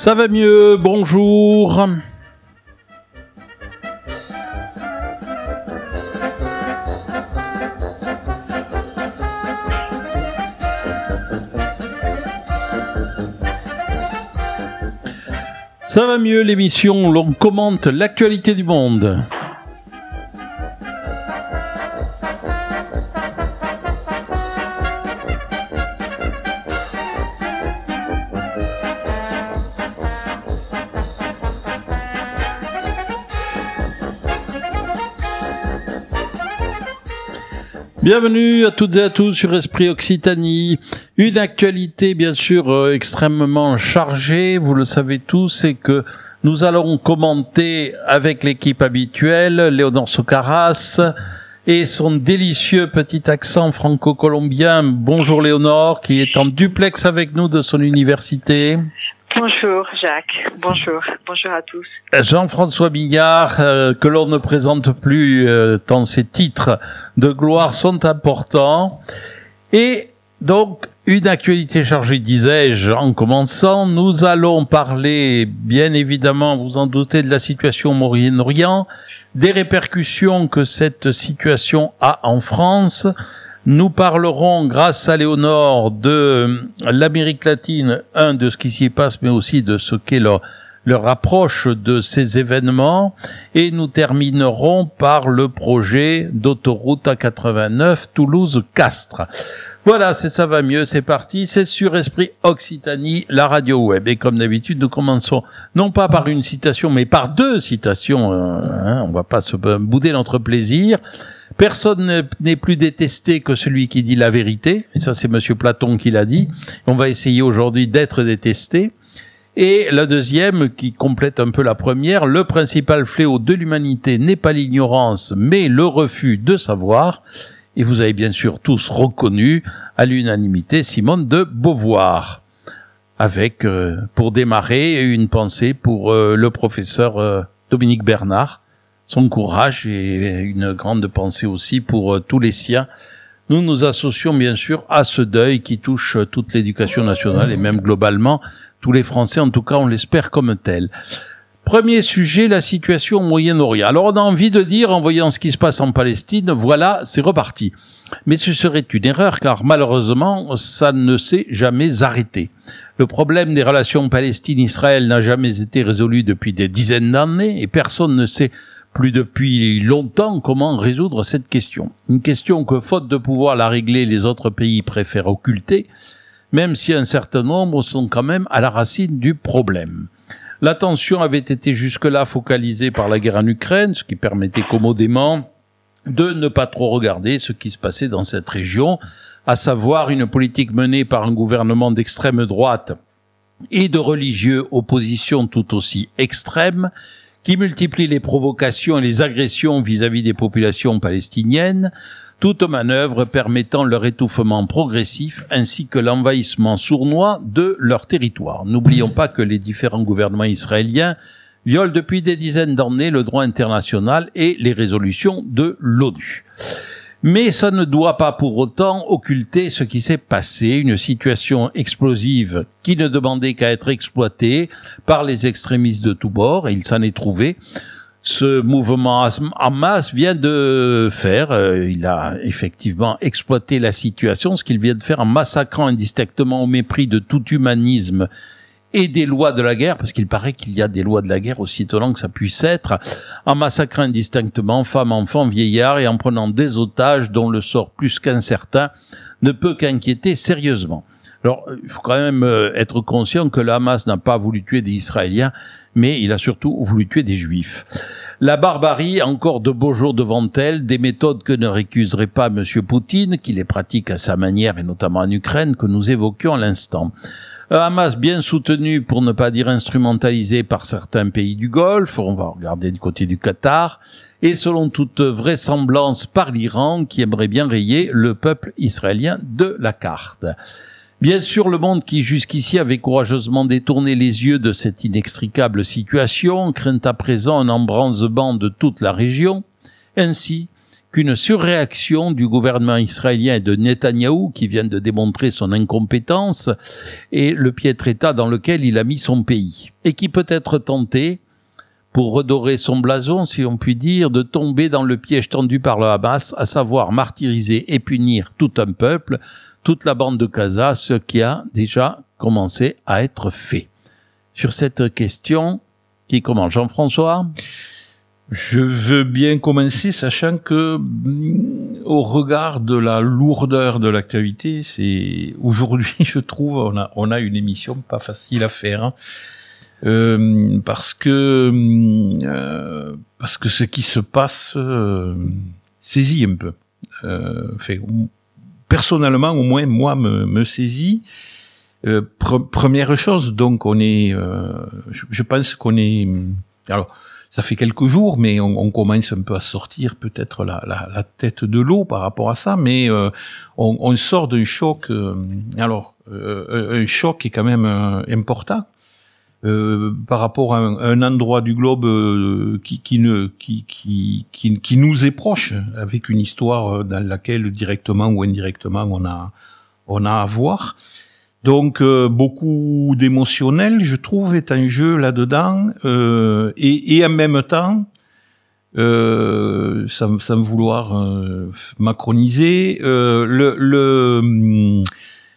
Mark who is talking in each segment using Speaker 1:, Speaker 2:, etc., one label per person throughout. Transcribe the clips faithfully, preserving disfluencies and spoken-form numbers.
Speaker 1: Ça va mieux, bonjour. Ça va mieux, l'émission où l'on commente l'actualité du monde. Bienvenue à toutes et à tous sur Esprit Occitanie. Une actualité bien sûr euh, extrêmement chargée, vous le savez tous, c'est que nous allons commenter avec l'équipe habituelle, Léonore Socarras et son délicieux petit accent franco-colombien. Bonjour Léonore, qui est en duplex avec nous de son université.
Speaker 2: Bonjour Jacques, bonjour, bonjour à tous.
Speaker 1: Jean-François Bigard, euh, que l'on ne présente plus euh, tant ses titres de gloire sont importants. Et donc, une actualité chargée, disais-je, en commençant, nous allons parler, bien évidemment, vous en doutez, de la situation au Moyen-Orient, des répercussions que cette situation a en France. Nous parlerons, grâce à Léonore, de l'Amérique latine, un, de ce qui s'y passe, mais aussi de ce qu'est leur, leur approche de ces événements. Et nous terminerons par le projet d'autoroute A quatre-vingt-neuf Toulouse-Castres. Voilà, c'est ça va mieux, c'est parti, c'est sur Esprit Occitanie, la radio web. Et comme d'habitude, nous commençons non pas par une citation, mais par deux citations. Euh, hein, on va pas se bouder notre plaisir. Personne n'est plus détesté que celui qui dit la vérité. Et ça, c'est Monsieur Platon qui l'a dit. On va essayer aujourd'hui d'être détesté. Et la deuxième, qui complète un peu la première, le principal fléau de l'humanité n'est pas l'ignorance, mais le refus de savoir. Et vous avez bien sûr tous reconnu, à l'unanimité, Simone de Beauvoir. Avec, euh, pour démarrer, une pensée pour euh, le professeur euh, Dominique Bernard. Son courage et une grande pensée aussi pour euh, tous les siens. Nous nous associons bien sûr à ce deuil qui touche euh, toute l'éducation nationale et même globalement tous les Français, en tout cas on l'espère comme tel. Premier sujet, la situation au Moyen-Orient. Alors on a envie de dire, en voyant ce qui se passe en Palestine, voilà, c'est reparti. Mais ce serait une erreur car malheureusement, ça ne s'est jamais arrêté. Le problème des relations Palestine-Israël n'a jamais été résolu depuis des dizaines d'années et personne ne sait plus depuis longtemps comment résoudre cette question. Une question que, faute de pouvoir la régler, les autres pays préfèrent occulter, même si un certain nombre sont quand même à la racine du problème. L'attention avait été jusque-là focalisée par la guerre en Ukraine, ce qui permettait commodément de ne pas trop regarder ce qui se passait dans cette région, à savoir une politique menée par un gouvernement d'extrême droite et de religieux opposition tout aussi extrême, qui multiplie les provocations et les agressions vis-à-vis des populations palestiniennes, toute manœuvre permettant leur étouffement progressif ainsi que l'envahissement sournois de leur territoire. N'oublions pas que les différents gouvernements israéliens violent depuis des dizaines d'années le droit international et les résolutions de l'ONU. Mais ça ne doit pas pour autant occulter ce qui s'est passé, une situation explosive qui ne demandait qu'à être exploitée par les extrémistes de tous bords, et il s'en est trouvé. Ce mouvement Hamas vient de faire, euh, il a effectivement exploité la situation, ce qu'il vient de faire en massacrant indistinctement au mépris de tout humanisme et des lois de la guerre, parce qu'il paraît qu'il y a des lois de la guerre, aussi étonnant que ça puisse être, en massacrant indistinctement femmes, enfants, vieillards et en prenant des otages dont le sort plus qu'incertain ne peut qu'inquiéter sérieusement. Alors, il faut quand même être conscient que le Hamas n'a pas voulu tuer des Israéliens, mais il a surtout voulu tuer des Juifs. La barbarie a encore de beaux jours devant elle, des méthodes que ne récuserait pas M. Poutine, qui les pratique à sa manière, et notamment en Ukraine, que nous évoquions à l'instant. Un Hamas bien soutenu, pour ne pas dire instrumentalisé par certains pays du Golfe, on va regarder du côté du Qatar, et selon toute vraisemblance par l'Iran, qui aimerait bien rayer le peuple israélien de la carte. Bien sûr, le monde qui jusqu'ici avait courageusement détourné les yeux de cette inextricable situation craint à présent un embrasement de toute la région, ainsi qu'une surréaction du gouvernement israélien et de Netanyahou, qui vient de démontrer son incompétence et le piètre état dans lequel il a mis son pays, et qui peut être tenté, pour redorer son blason, si on peut dire, de tomber dans le piège tendu par le Hamas, à savoir martyriser et punir tout un peuple, toute la bande de Gaza, ce qui a déjà commencé à être fait. Sur cette question, qui commence, Jean-François ?
Speaker 3: Je veux bien commencer, sachant que, au regard de la lourdeur de l'actualité, c'est aujourd'hui, je trouve, on a on a une émission pas facile à faire, hein, euh, parce que euh, parce que ce qui se passe euh, saisit un peu. Euh, fait, personnellement, au moins, moi, me, me saisit. Euh, pre- première chose, donc, on est, euh, je, je pense qu'on est, alors. Ça fait quelques jours, mais on, on commence un peu à sortir peut-être la, la, la tête de l'eau par rapport à ça, mais euh, on, on sort d'un choc, euh, alors euh, un choc qui est quand même euh, important euh, par rapport à un, un endroit du globe euh, qui, qui, ne, qui, qui, qui, qui nous est proche, avec une histoire dans laquelle directement ou indirectement on a, on a à voir. Donc euh, beaucoup d'émotionnel, je trouve, est en jeu là-dedans, euh, et, et en même temps, euh, sans, sans vouloir euh, macroniser, euh, le, le,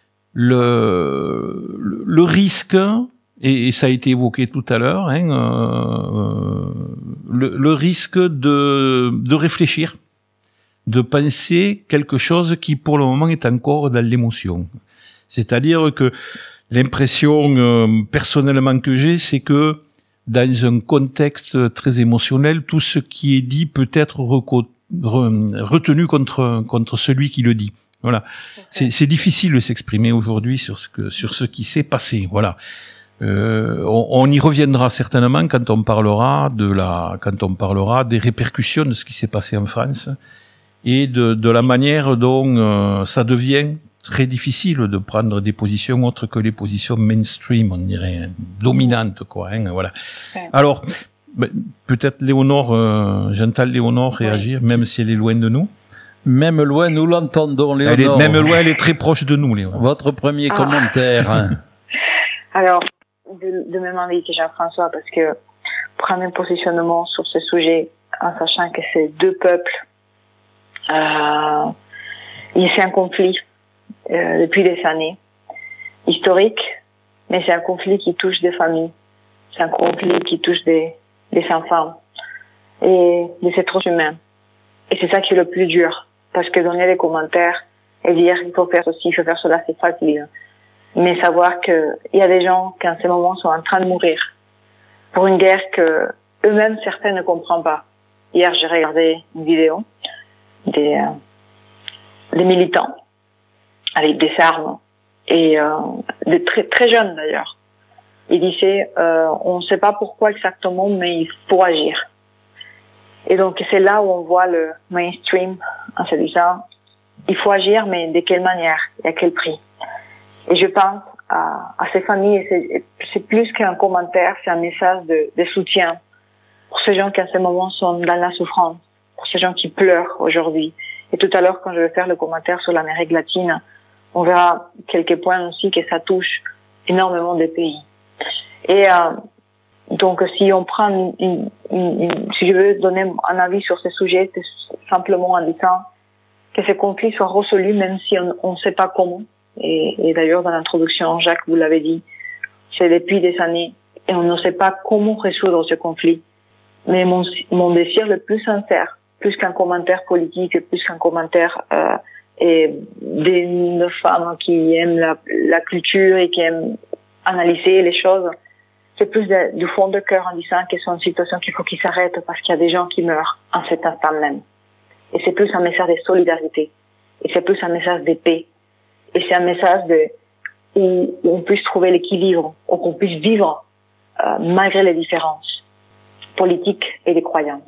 Speaker 3: le, le risque, et, et ça a été évoqué tout à l'heure, hein, euh, le, le risque de, de réfléchir, de penser quelque chose qui pour le moment est encore dans l'émotion. C'est-à-dire que l'impression euh, personnellement que j'ai, c'est que dans un contexte très émotionnel, tout ce qui est dit peut être reco- re- retenu contre contre celui qui le dit. Voilà, okay. c'est, c'est difficile de s'exprimer aujourd'hui sur ce que sur ce qui s'est passé. Voilà, euh, on, on y reviendra certainement quand on parlera de la quand on parlera des répercussions de ce qui s'est passé en France et de de la manière dont euh, ça devient très difficile de prendre des positions autres que les positions mainstream, on dirait, dominantes, quoi, hein, voilà. Ouais. Alors, ben, peut-être Léonore, euh, j'entends Léonore réagir, ouais. Même si elle est loin de nous.
Speaker 1: Même loin, nous l'entendons, Léonore.
Speaker 3: Elle est, même loin, elle est très proche de nous, Léonore.
Speaker 1: Votre premier ah. commentaire. Hein.
Speaker 2: Alors, de, de même avis que Jean-François, parce que prendre un positionnement sur ce sujet, en sachant que c'est deux peuples, euh, et c'est un conflit, Euh, depuis des années, historique, mais c'est un conflit qui touche des familles, c'est un conflit qui touche des, des enfants et des êtres humains. Et c'est ça qui est le plus dur, parce que donner des commentaires et dire il faut faire ceci, il faut faire cela, c'est facile. Mais savoir que il y a des gens qui en ce moment sont en train de mourir pour une guerre que eux-mêmes certains ne comprennent pas. Hier, j'ai regardé une vidéo des, euh, des militants avec des armes, et euh, des très, très jeunes d'ailleurs. Il disait, euh, on ne sait pas pourquoi exactement, mais il faut agir. Et donc c'est là où on voit le mainstream en se disant, il faut agir, mais de quelle manière et à quel prix. Et je pense à, à ces familles, et c'est, c'est plus qu'un commentaire, c'est un message de, de soutien pour ces gens qui à ce moment sont dans la souffrance, pour ces gens qui pleurent aujourd'hui. Et tout à l'heure, quand je vais faire le commentaire sur l'Amérique latine, on verra quelques points aussi que ça touche énormément de pays. Et euh, donc, si on prend une, une, une, une, si je veux donner un avis sur ce sujet, c'est simplement en disant que ce conflit soit résolu, même si on ne sait pas comment. Et, et d'ailleurs, dans l'introduction, Jacques, vous l'avez dit, c'est depuis des années, et on ne sait pas comment résoudre ce conflit. Mais mon, mon désir le plus sincère, plus qu'un commentaire politique, plus qu'un commentaire euh, et des femmes qui aiment la, la culture et qui aiment analyser les choses, c'est plus de, du fond de cœur en disant que c'est une situation qu'il faut qu'il s'arrête parce qu'il y a des gens qui meurent en cet instant même. Et c'est plus un message de solidarité. Et c'est plus un message de paix. Et c'est un message de, où, où on puisse trouver l'équilibre, où on puisse vivre euh, malgré les différences politiques et des croyances.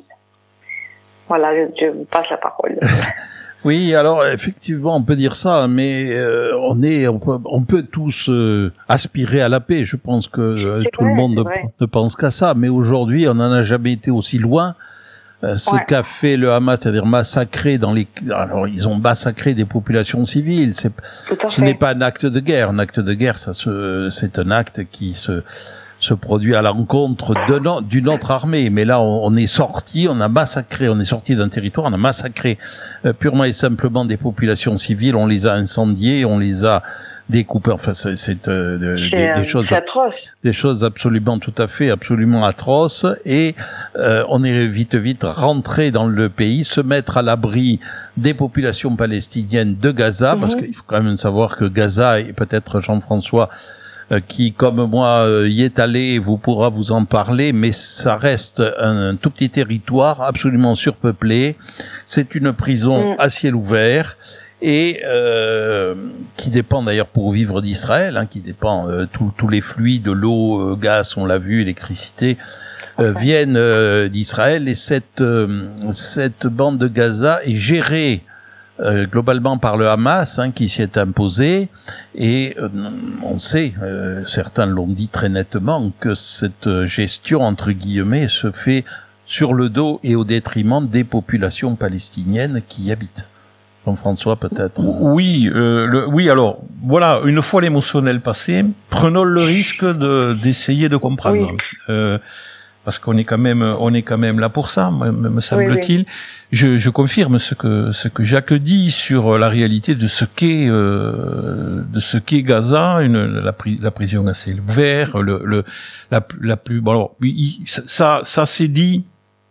Speaker 2: Voilà, je, je vous passe la parole.
Speaker 1: Oui, alors effectivement, on peut dire ça, mais euh, on est, on peut, on peut tous euh, aspirer à la paix. Je pense que euh, tout
Speaker 2: vrai,
Speaker 1: le monde ne, ne pense qu'à ça. Mais aujourd'hui, on n'en a jamais été aussi loin Euh, ce
Speaker 2: Ouais.
Speaker 1: qu'a fait le Hamas, c'est-à-dire massacrer dans les, alors ils ont massacré des populations civiles. C'est,
Speaker 2: Tout à
Speaker 1: ce
Speaker 2: fait.
Speaker 1: n'est pas un acte de guerre. Un acte de guerre, ça se, c'est un acte qui se, se produit à l'encontre de no, d'une autre armée. Mais là, on, on est sorti, on a massacré, on est sorti d'un territoire, on a massacré euh, purement et simplement des populations civiles. On les a incendiées, on les a découpées. Enfin, c'est, c'est euh, de,
Speaker 2: C'est,
Speaker 1: des, des
Speaker 2: euh,
Speaker 1: choses.
Speaker 2: c'est atroce.
Speaker 1: Des choses absolument, tout à fait, absolument atroces. Et euh, on est vite, vite rentré dans le pays, se mettre à l'abri des populations palestiniennes de Gaza,
Speaker 2: Mm-hmm.
Speaker 1: parce qu'il faut quand même savoir que Gaza, et peut-être Jean-François, euh, qui, comme moi, euh, y est allé, vous pourra vous en parler, mais ça reste un, un tout petit territoire absolument surpeuplé. C'est une prison
Speaker 2: Mm.
Speaker 1: à ciel ouvert. Et euh, qui dépend d'ailleurs pour vivre d'Israël, hein, qui dépend euh, tous tous les fluides, l'eau, euh, gaz, on l'a vu, électricité, euh, viennent euh, d'Israël. Et cette euh, cette bande de Gaza est gérée euh, globalement par le Hamas, hein, qui s'y est imposé. Et euh, on sait, euh, certains l'ont dit très nettement, que cette gestion entre guillemets se fait sur le dos et au détriment des populations palestiniennes qui y habitent. Jean-François, peut-être.
Speaker 3: Oui, euh, le, oui. Alors, voilà. Une fois l'émotionnel passé, prenons le risque de d'essayer de comprendre,
Speaker 2: Oui.
Speaker 3: euh, parce qu'on est quand même, on est quand même là pour ça, me, me semble-t-il.
Speaker 2: Oui,
Speaker 3: Je, je confirme ce que ce que Jacques dit sur la réalité de ce qu'est euh, de ce qu'est Gaza, une la, pri, la prison à ciel ouvert, le, le la, la plus. Bon, alors, il, ça, ça s'est dit,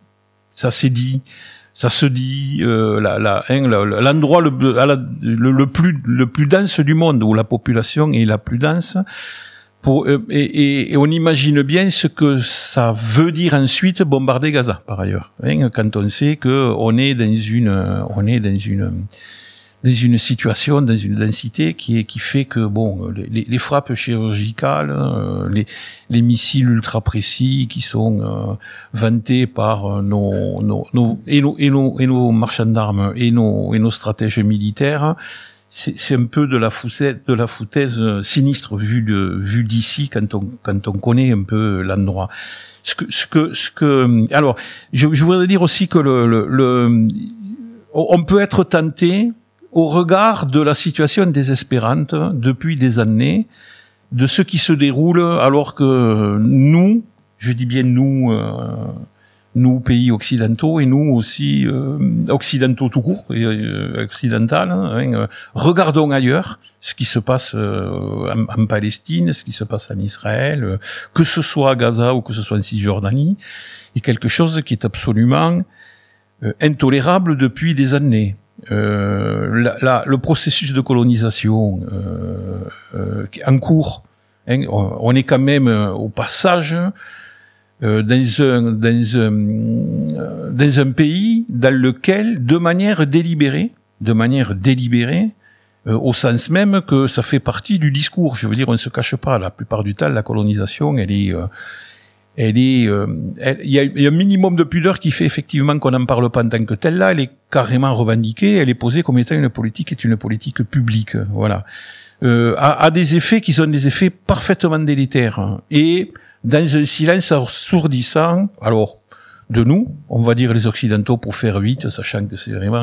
Speaker 3: ça s'est dit. Ça se dit, euh, la, la, hein, l'endroit le, le, le plus le plus dense du monde, où la population est la plus dense. Pour, et, et, et on imagine bien ce que ça veut dire ensuite bombarder Gaza, par ailleurs. Hein, quand on sait que on est dans une, on est dans une dans une situation, dans une densité qui est qui fait que bon, les, les frappes chirurgicales, euh, les, les missiles ultra précis qui sont euh, vantés par nos, nos, nos et nos et nos et nos marchands d'armes et nos et nos stratèges militaires, c'est, c'est un peu de la foutaise, de la foutaise sinistre vu de vu d'ici quand on quand on connaît un peu l'endroit. Ce que ce que ce que alors je, je voudrais dire aussi que le, le, le on peut être tenté, au regard de la situation désespérante depuis des années, de ce qui se déroule, alors que nous, je dis bien nous, euh, nous pays occidentaux et nous aussi euh, occidentaux tout court, euh, occidental, hein, euh, regardons ailleurs ce qui se passe euh, en, en Palestine, ce qui se passe en Israël, euh, que ce soit à Gaza ou que ce soit en Cisjordanie, est quelque chose qui est absolument euh, intolérable depuis des années. Euh, la, la, le processus de colonisation euh, euh, en cours, hein, on, on est quand même euh, au passage euh, dans, un, dans, un, euh, dans un pays dans lequel, de manière délibérée, de manière délibérée, euh, au sens même que ça fait partie du discours. Je veux dire, on ne se cache pas. La plupart du temps, la colonisation, elle est euh, Elle est, euh, elle, il y a, y a un minimum de pudeur qui fait effectivement qu'on n'en parle pas en tant que telle. Là, elle est carrément revendiquée. Elle est posée comme étant une politique, est une politique publique. Voilà, euh, a, a des effets qui sont des effets parfaitement délétères et dans un silence assourdissant. Alors, de nous, on va dire les Occidentaux pour faire vite, sachant que c'est vraiment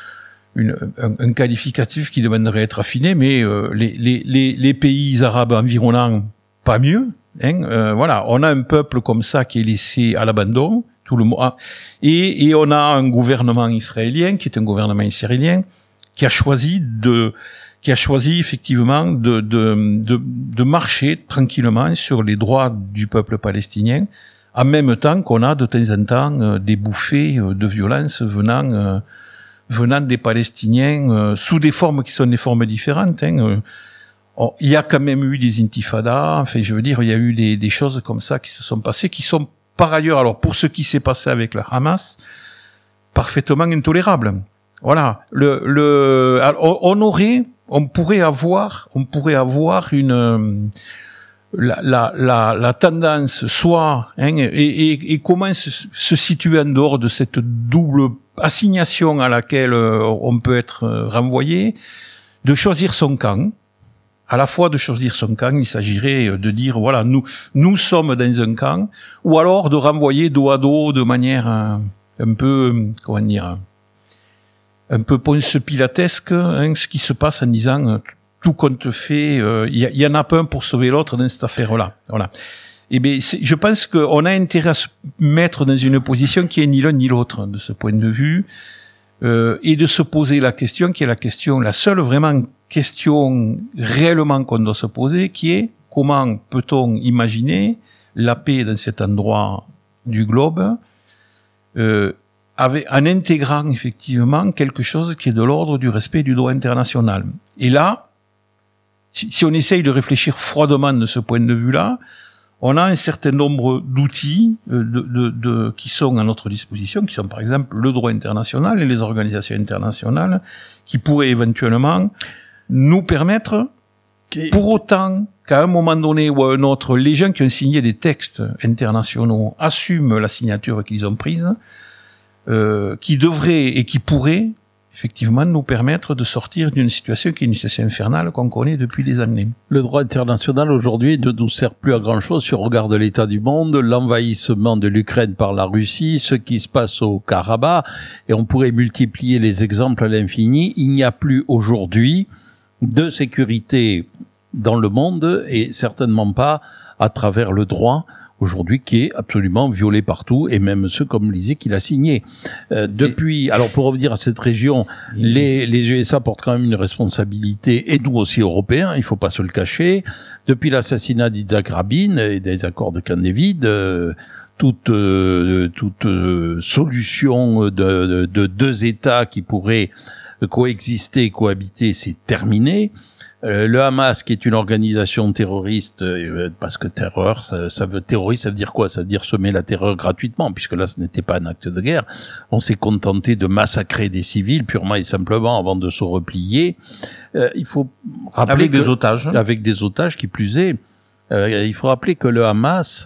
Speaker 3: une, un, un qualificatif qui demanderait à être affiné, mais euh, les, les, les, les pays arabes environnants, pas mieux. Hein, euh, voilà, on a un peuple comme ça qui est laissé à l'abandon, tout le monde, et, et on a un gouvernement israélien qui est un gouvernement israélien qui a choisi de, qui a choisi effectivement de de de, de marcher tranquillement sur les droits du peuple palestinien, en même temps qu'on a de temps en temps euh, des bouffées euh, de violence venant euh, venant des Palestiniens euh, sous des formes qui sont des formes différentes. Hein, euh, Oh, il y a quand même eu des intifadas, enfin je veux dire, il y a eu des, des choses comme ça qui se sont passées, qui sont par ailleurs, alors pour ce qui s'est passé avec le Hamas, parfaitement intolérables. Voilà, le, le, alors, on aurait, on pourrait avoir, on pourrait avoir une, la, la, la, la tendance, soit, hein, et, et, et comment se, se situer en dehors de cette double assignation à laquelle on peut être renvoyé, de choisir son camp. À la fois de choisir son camp, il s'agirait de dire, voilà, nous nous sommes dans un camp, ou alors de renvoyer dos à dos de manière euh, un peu, comment dire, un peu Ponce Pilatesque, hein, ce qui se passe en disant tout compte fait, il euh, y, y en a pas un pour sauver l'autre dans cette affaire-là. Voilà. Et bien, je pense qu'on a intérêt à se mettre dans une position qui est ni l'un ni l'autre de ce point de vue, euh, et de se poser la question qui est la question, la seule vraiment question réellement qu'on doit se poser, qui est comment peut-on imaginer la paix dans cet endroit du globe, euh, avec, en intégrant effectivement quelque chose qui est de l'ordre du respect du droit international. Et là, si, si on essaye de réfléchir froidement de ce point de vue-là, on a un certain nombre d'outils de, de, de, qui sont à notre disposition, qui sont par exemple le droit international et les organisations internationales, qui pourraient éventuellement nous permettre, pour autant qu'à un moment donné ou à un autre, les gens qui ont signé des textes internationaux assument la signature qu'ils ont prise, euh, qui devraient et qui pourraient effectivement nous permettre de sortir d'une situation qui est une situation infernale qu'on connaît depuis des années.
Speaker 1: Le droit international aujourd'hui ne nous sert plus à grand-chose si on regarde l'état du monde, l'envahissement de l'Ukraine par la Russie, ce qui se passe au Karabakh, et on pourrait multiplier les exemples à l'infini. Il n'y a plus aujourd'hui de sécurité dans le monde et certainement pas à travers le droit aujourd'hui qui est absolument violé partout, et même ceux comme Lisée qui l'a signé. Euh, depuis, et... alors pour revenir à cette région, mmh. les, les U S A portent quand même une responsabilité, et nous aussi Européens, il faut pas se le cacher. Depuis l'assassinat d'Yitzhak Rabin et des accords de Camp David, euh, toute, euh, toute euh, solution de, de, de deux États qui pourraient coexister, cohabiter, c'est terminé. Euh, le Hamas, qui est une organisation terroriste, euh, parce que terreur, ça, ça veut terroriste, ça veut dire quoi? Ça veut dire semer la terreur gratuitement, puisque là, ce n'était pas un acte de guerre. On s'est contenté de massacrer des civils purement et simplement avant de se replier. Euh, il faut rappeler
Speaker 3: avec
Speaker 1: que,
Speaker 3: des otages,
Speaker 1: avec des otages, qui plus est. Euh, il faut rappeler que le Hamas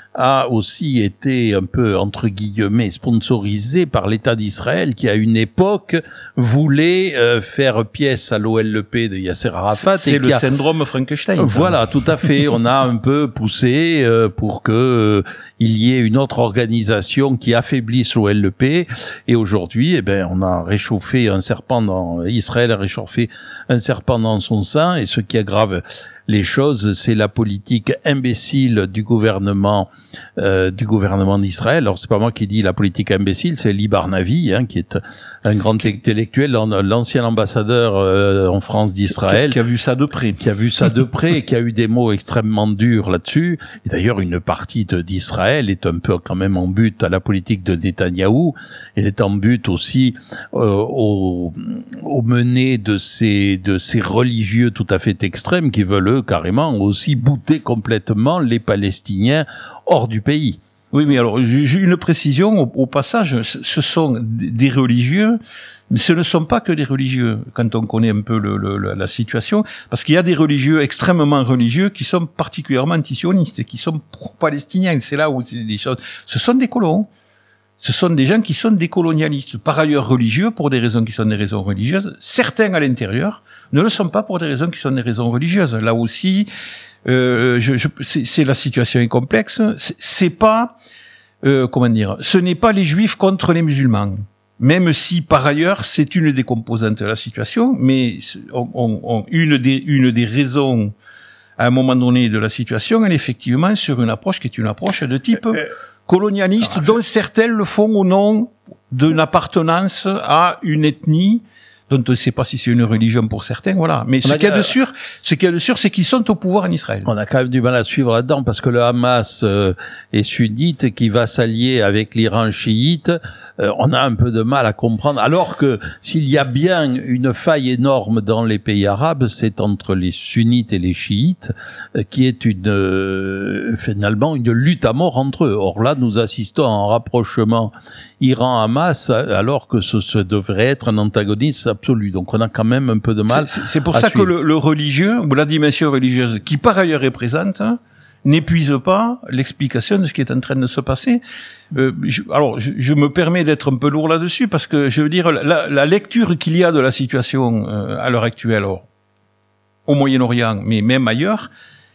Speaker 1: a aussi été un peu, entre guillemets, sponsorisé par l'État d'Israël, qui à une époque voulait euh, faire pièce à l'O L P de Yasser Arafat.
Speaker 3: C'est le a... syndrome Frankenstein.
Speaker 1: Voilà, tout à fait. On a un peu poussé euh, pour que euh, il y ait une autre organisation qui affaiblisse l'O L P. Et aujourd'hui, eh ben, on a réchauffé un serpent dans Israël a réchauffé un serpent dans son sein. Et ce qui aggrave les choses, c'est la politique imbécile du gouvernement euh, du gouvernement d'Israël. Alors c'est pas moi qui dis la politique imbécile, c'est Lee Barnavi, hein, qui est un grand intellectuel, l'ancien ambassadeur euh, en France d'Israël,
Speaker 3: qui, qui a vu ça de près,
Speaker 1: qui a vu ça de près, et qui a eu des mots extrêmement durs là-dessus. Et d'ailleurs, une partie de, d'Israël est un peu quand même en but à la politique de Netanyahou. Elle est en but aussi euh, au, au mené de ces de ces religieux tout à fait extrêmes qui veulent eux, carrément aussi bouter complètement les Palestiniens hors du pays.
Speaker 3: Oui, mais alors, j'ai une précision au, au passage, ce sont des religieux, mais ce ne sont pas que des religieux, quand on connaît un peu le, le, la situation, parce qu'il y a des religieux extrêmement religieux qui sont particulièrement antisionistes, qui sont pro-palestiniens, c'est là où c'est des choses, ce sont des colons. Ce sont des gens qui sont des colonialistes, par ailleurs religieux, pour des raisons qui sont des raisons religieuses. Certains à l'intérieur ne le sont pas pour des raisons qui sont des raisons religieuses. Là aussi, euh, je, je, c'est, c'est la situation est complexe. C'est, c'est pas, euh, comment dire, ce n'est pas les juifs contre les musulmans. Même si par ailleurs c'est une des composantes de la situation, mais on, on, on, une des une des raisons à un moment donné de la situation, elle est effectivement sur une approche qui est une approche de type euh, colonialiste, dont certains le font au nom d'une appartenance à une ethnie dont on ne sait pas si c'est une religion pour certains, voilà. Mais ce qu'il y a de sûr, ce qu'il y a de sûr, c'est qu'ils sont au pouvoir en Israël.
Speaker 1: On a quand même du mal à suivre là-dedans, parce que le Hamas euh, est sunnite, qui va s'allier avec l'Iran chiite. Euh, on a un peu de mal à comprendre. Alors que s'il y a bien une faille énorme dans les pays arabes, c'est entre les sunnites et les chiites, euh, qui est une euh, finalement une lutte à mort entre eux. Or là, nous assistons à un rapprochement Iran-Hamas, alors que ce, ce devrait être un antagonisme absolu. Donc on a quand même un peu de mal.
Speaker 3: C'est, c'est pour ça suivre. que le, le religieux, ou la dimension religieuse, qui par ailleurs est présente, n'épuise pas l'explication de ce qui est en train de se passer. Euh, je, alors, je, je me permets d'être un peu lourd là-dessus, parce que, je veux dire, la, la lecture qu'il y a de la situation euh, à l'heure actuelle, alors, au Moyen-Orient, mais même ailleurs,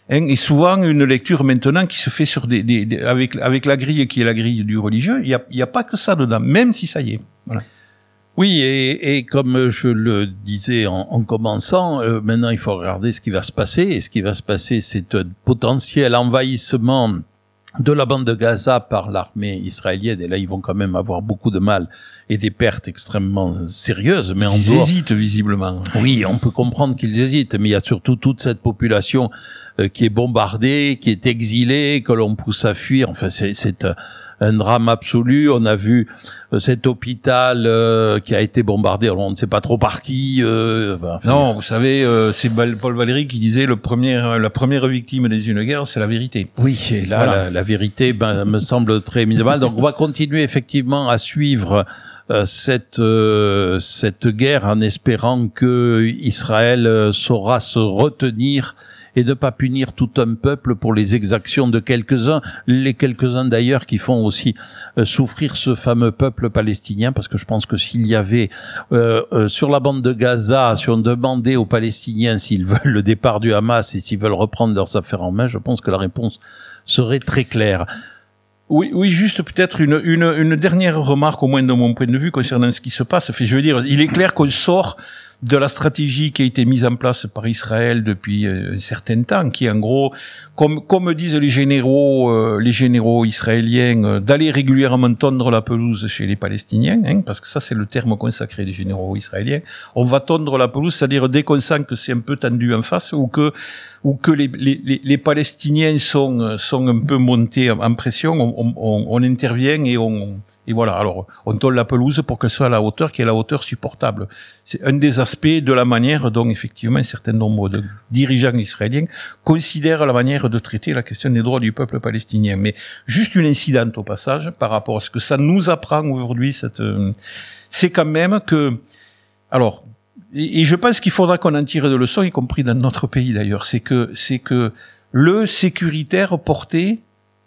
Speaker 3: Hein, et souvent une lecture maintenant qui se fait sur des, des, des avec avec la grille qui est la grille du religieux. Il y a il y a pas que ça dedans, même si ça y est. Voilà.
Speaker 1: Oui, et, et comme je le disais en, en commençant, euh, maintenant il faut regarder ce qui va se passer. Et ce qui va se passer, c'est un potentiel envahissement de la bande de Gaza par l'armée israélienne. Et là, ils vont quand même avoir beaucoup de mal et des pertes extrêmement sérieuses. Mais
Speaker 3: ils
Speaker 1: doit...
Speaker 3: hésitent visiblement.
Speaker 1: Oui, on peut comprendre qu'ils hésitent, mais il y a surtout toute cette population euh, qui est bombardée, qui est exilée, que l'on pousse à fuir. Enfin, c'est... c'est euh, un drame absolu. On a vu euh, cet hôpital euh, qui a été bombardé. Alors on ne sait pas trop par qui. Euh,
Speaker 3: enfin, non, vous savez, euh, c'est Paul Valéry qui disait le premier, la première victime des une guerre, c'est la vérité.
Speaker 1: Oui, et là, voilà. la, la vérité ben, me semble très minimale. Donc on va continuer effectivement à suivre euh, cette euh, cette guerre en espérant que Israël euh, saura se retenir et de pas punir tout un peuple pour les exactions de quelques-uns, les quelques-uns d'ailleurs qui font aussi euh, souffrir ce fameux peuple palestinien, parce que je pense que s'il y avait euh, euh, sur la bande de Gaza, si on demandait aux Palestiniens s'ils veulent le départ du Hamas et s'ils veulent reprendre leurs affaires en main, je pense que la réponse serait très claire.
Speaker 3: Oui, oui, juste peut-être une, une, une dernière remarque, au moins de mon point de vue, concernant ce qui se passe. Enfin, je veux dire, il est clair qu'on sort de la stratégie qui a été mise en place par Israël depuis un certain temps, qui est en gros, comme comme disent les généraux, euh, les généraux israéliens, euh, d'aller régulièrement tondre la pelouse chez les Palestiniens, hein, parce que ça c'est le terme consacré des généraux israéliens. On va tondre la pelouse, c'est-à-dire dès qu'on sent que c'est un peu tendu en face ou que ou que les les les Palestiniens sont sont un peu montés en pression, on on, on intervient et on Et voilà, alors on tôle la pelouse pour qu'elle soit à la hauteur qui est la hauteur supportable. C'est un des aspects de la manière dont effectivement un certain nombre de dirigeants israéliens considèrent la manière de traiter la question des droits du peuple palestinien. Mais juste une incidente au passage par rapport à ce que ça nous apprend aujourd'hui, cette, euh, c'est quand même que, alors, et, et je pense qu'il faudra qu'on en tire des leçons, y compris dans notre pays d'ailleurs, c'est que c'est que le sécuritaire porté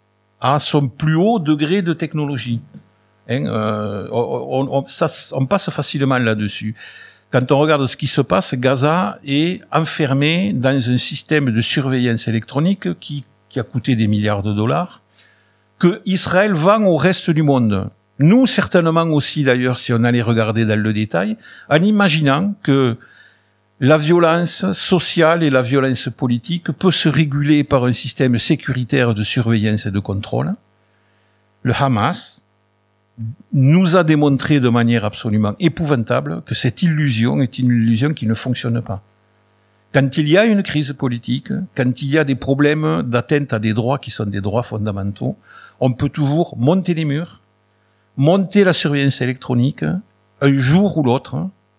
Speaker 3: à son plus haut degré de technologie. Hein, euh, on, on, ça, on passe facilement là-dessus. Quand on regarde ce qui se passe, Gaza est enfermé dans un système de surveillance électronique qui, qui a coûté des milliards de dollars, que Israël vend au reste du monde. Nous, certainement aussi d'ailleurs, si on allait regarder dans le détail, en imaginant que la violence sociale et la violence politique peut se réguler par un système sécuritaire de surveillance et de contrôle. Le Hamas nous a démontré de manière absolument épouvantable que cette illusion est une illusion qui ne fonctionne pas. Quand il y a une crise politique, quand il y a des problèmes d'atteinte à des droits qui sont des droits fondamentaux, on peut toujours monter les murs, monter la surveillance électronique, un jour ou l'autre,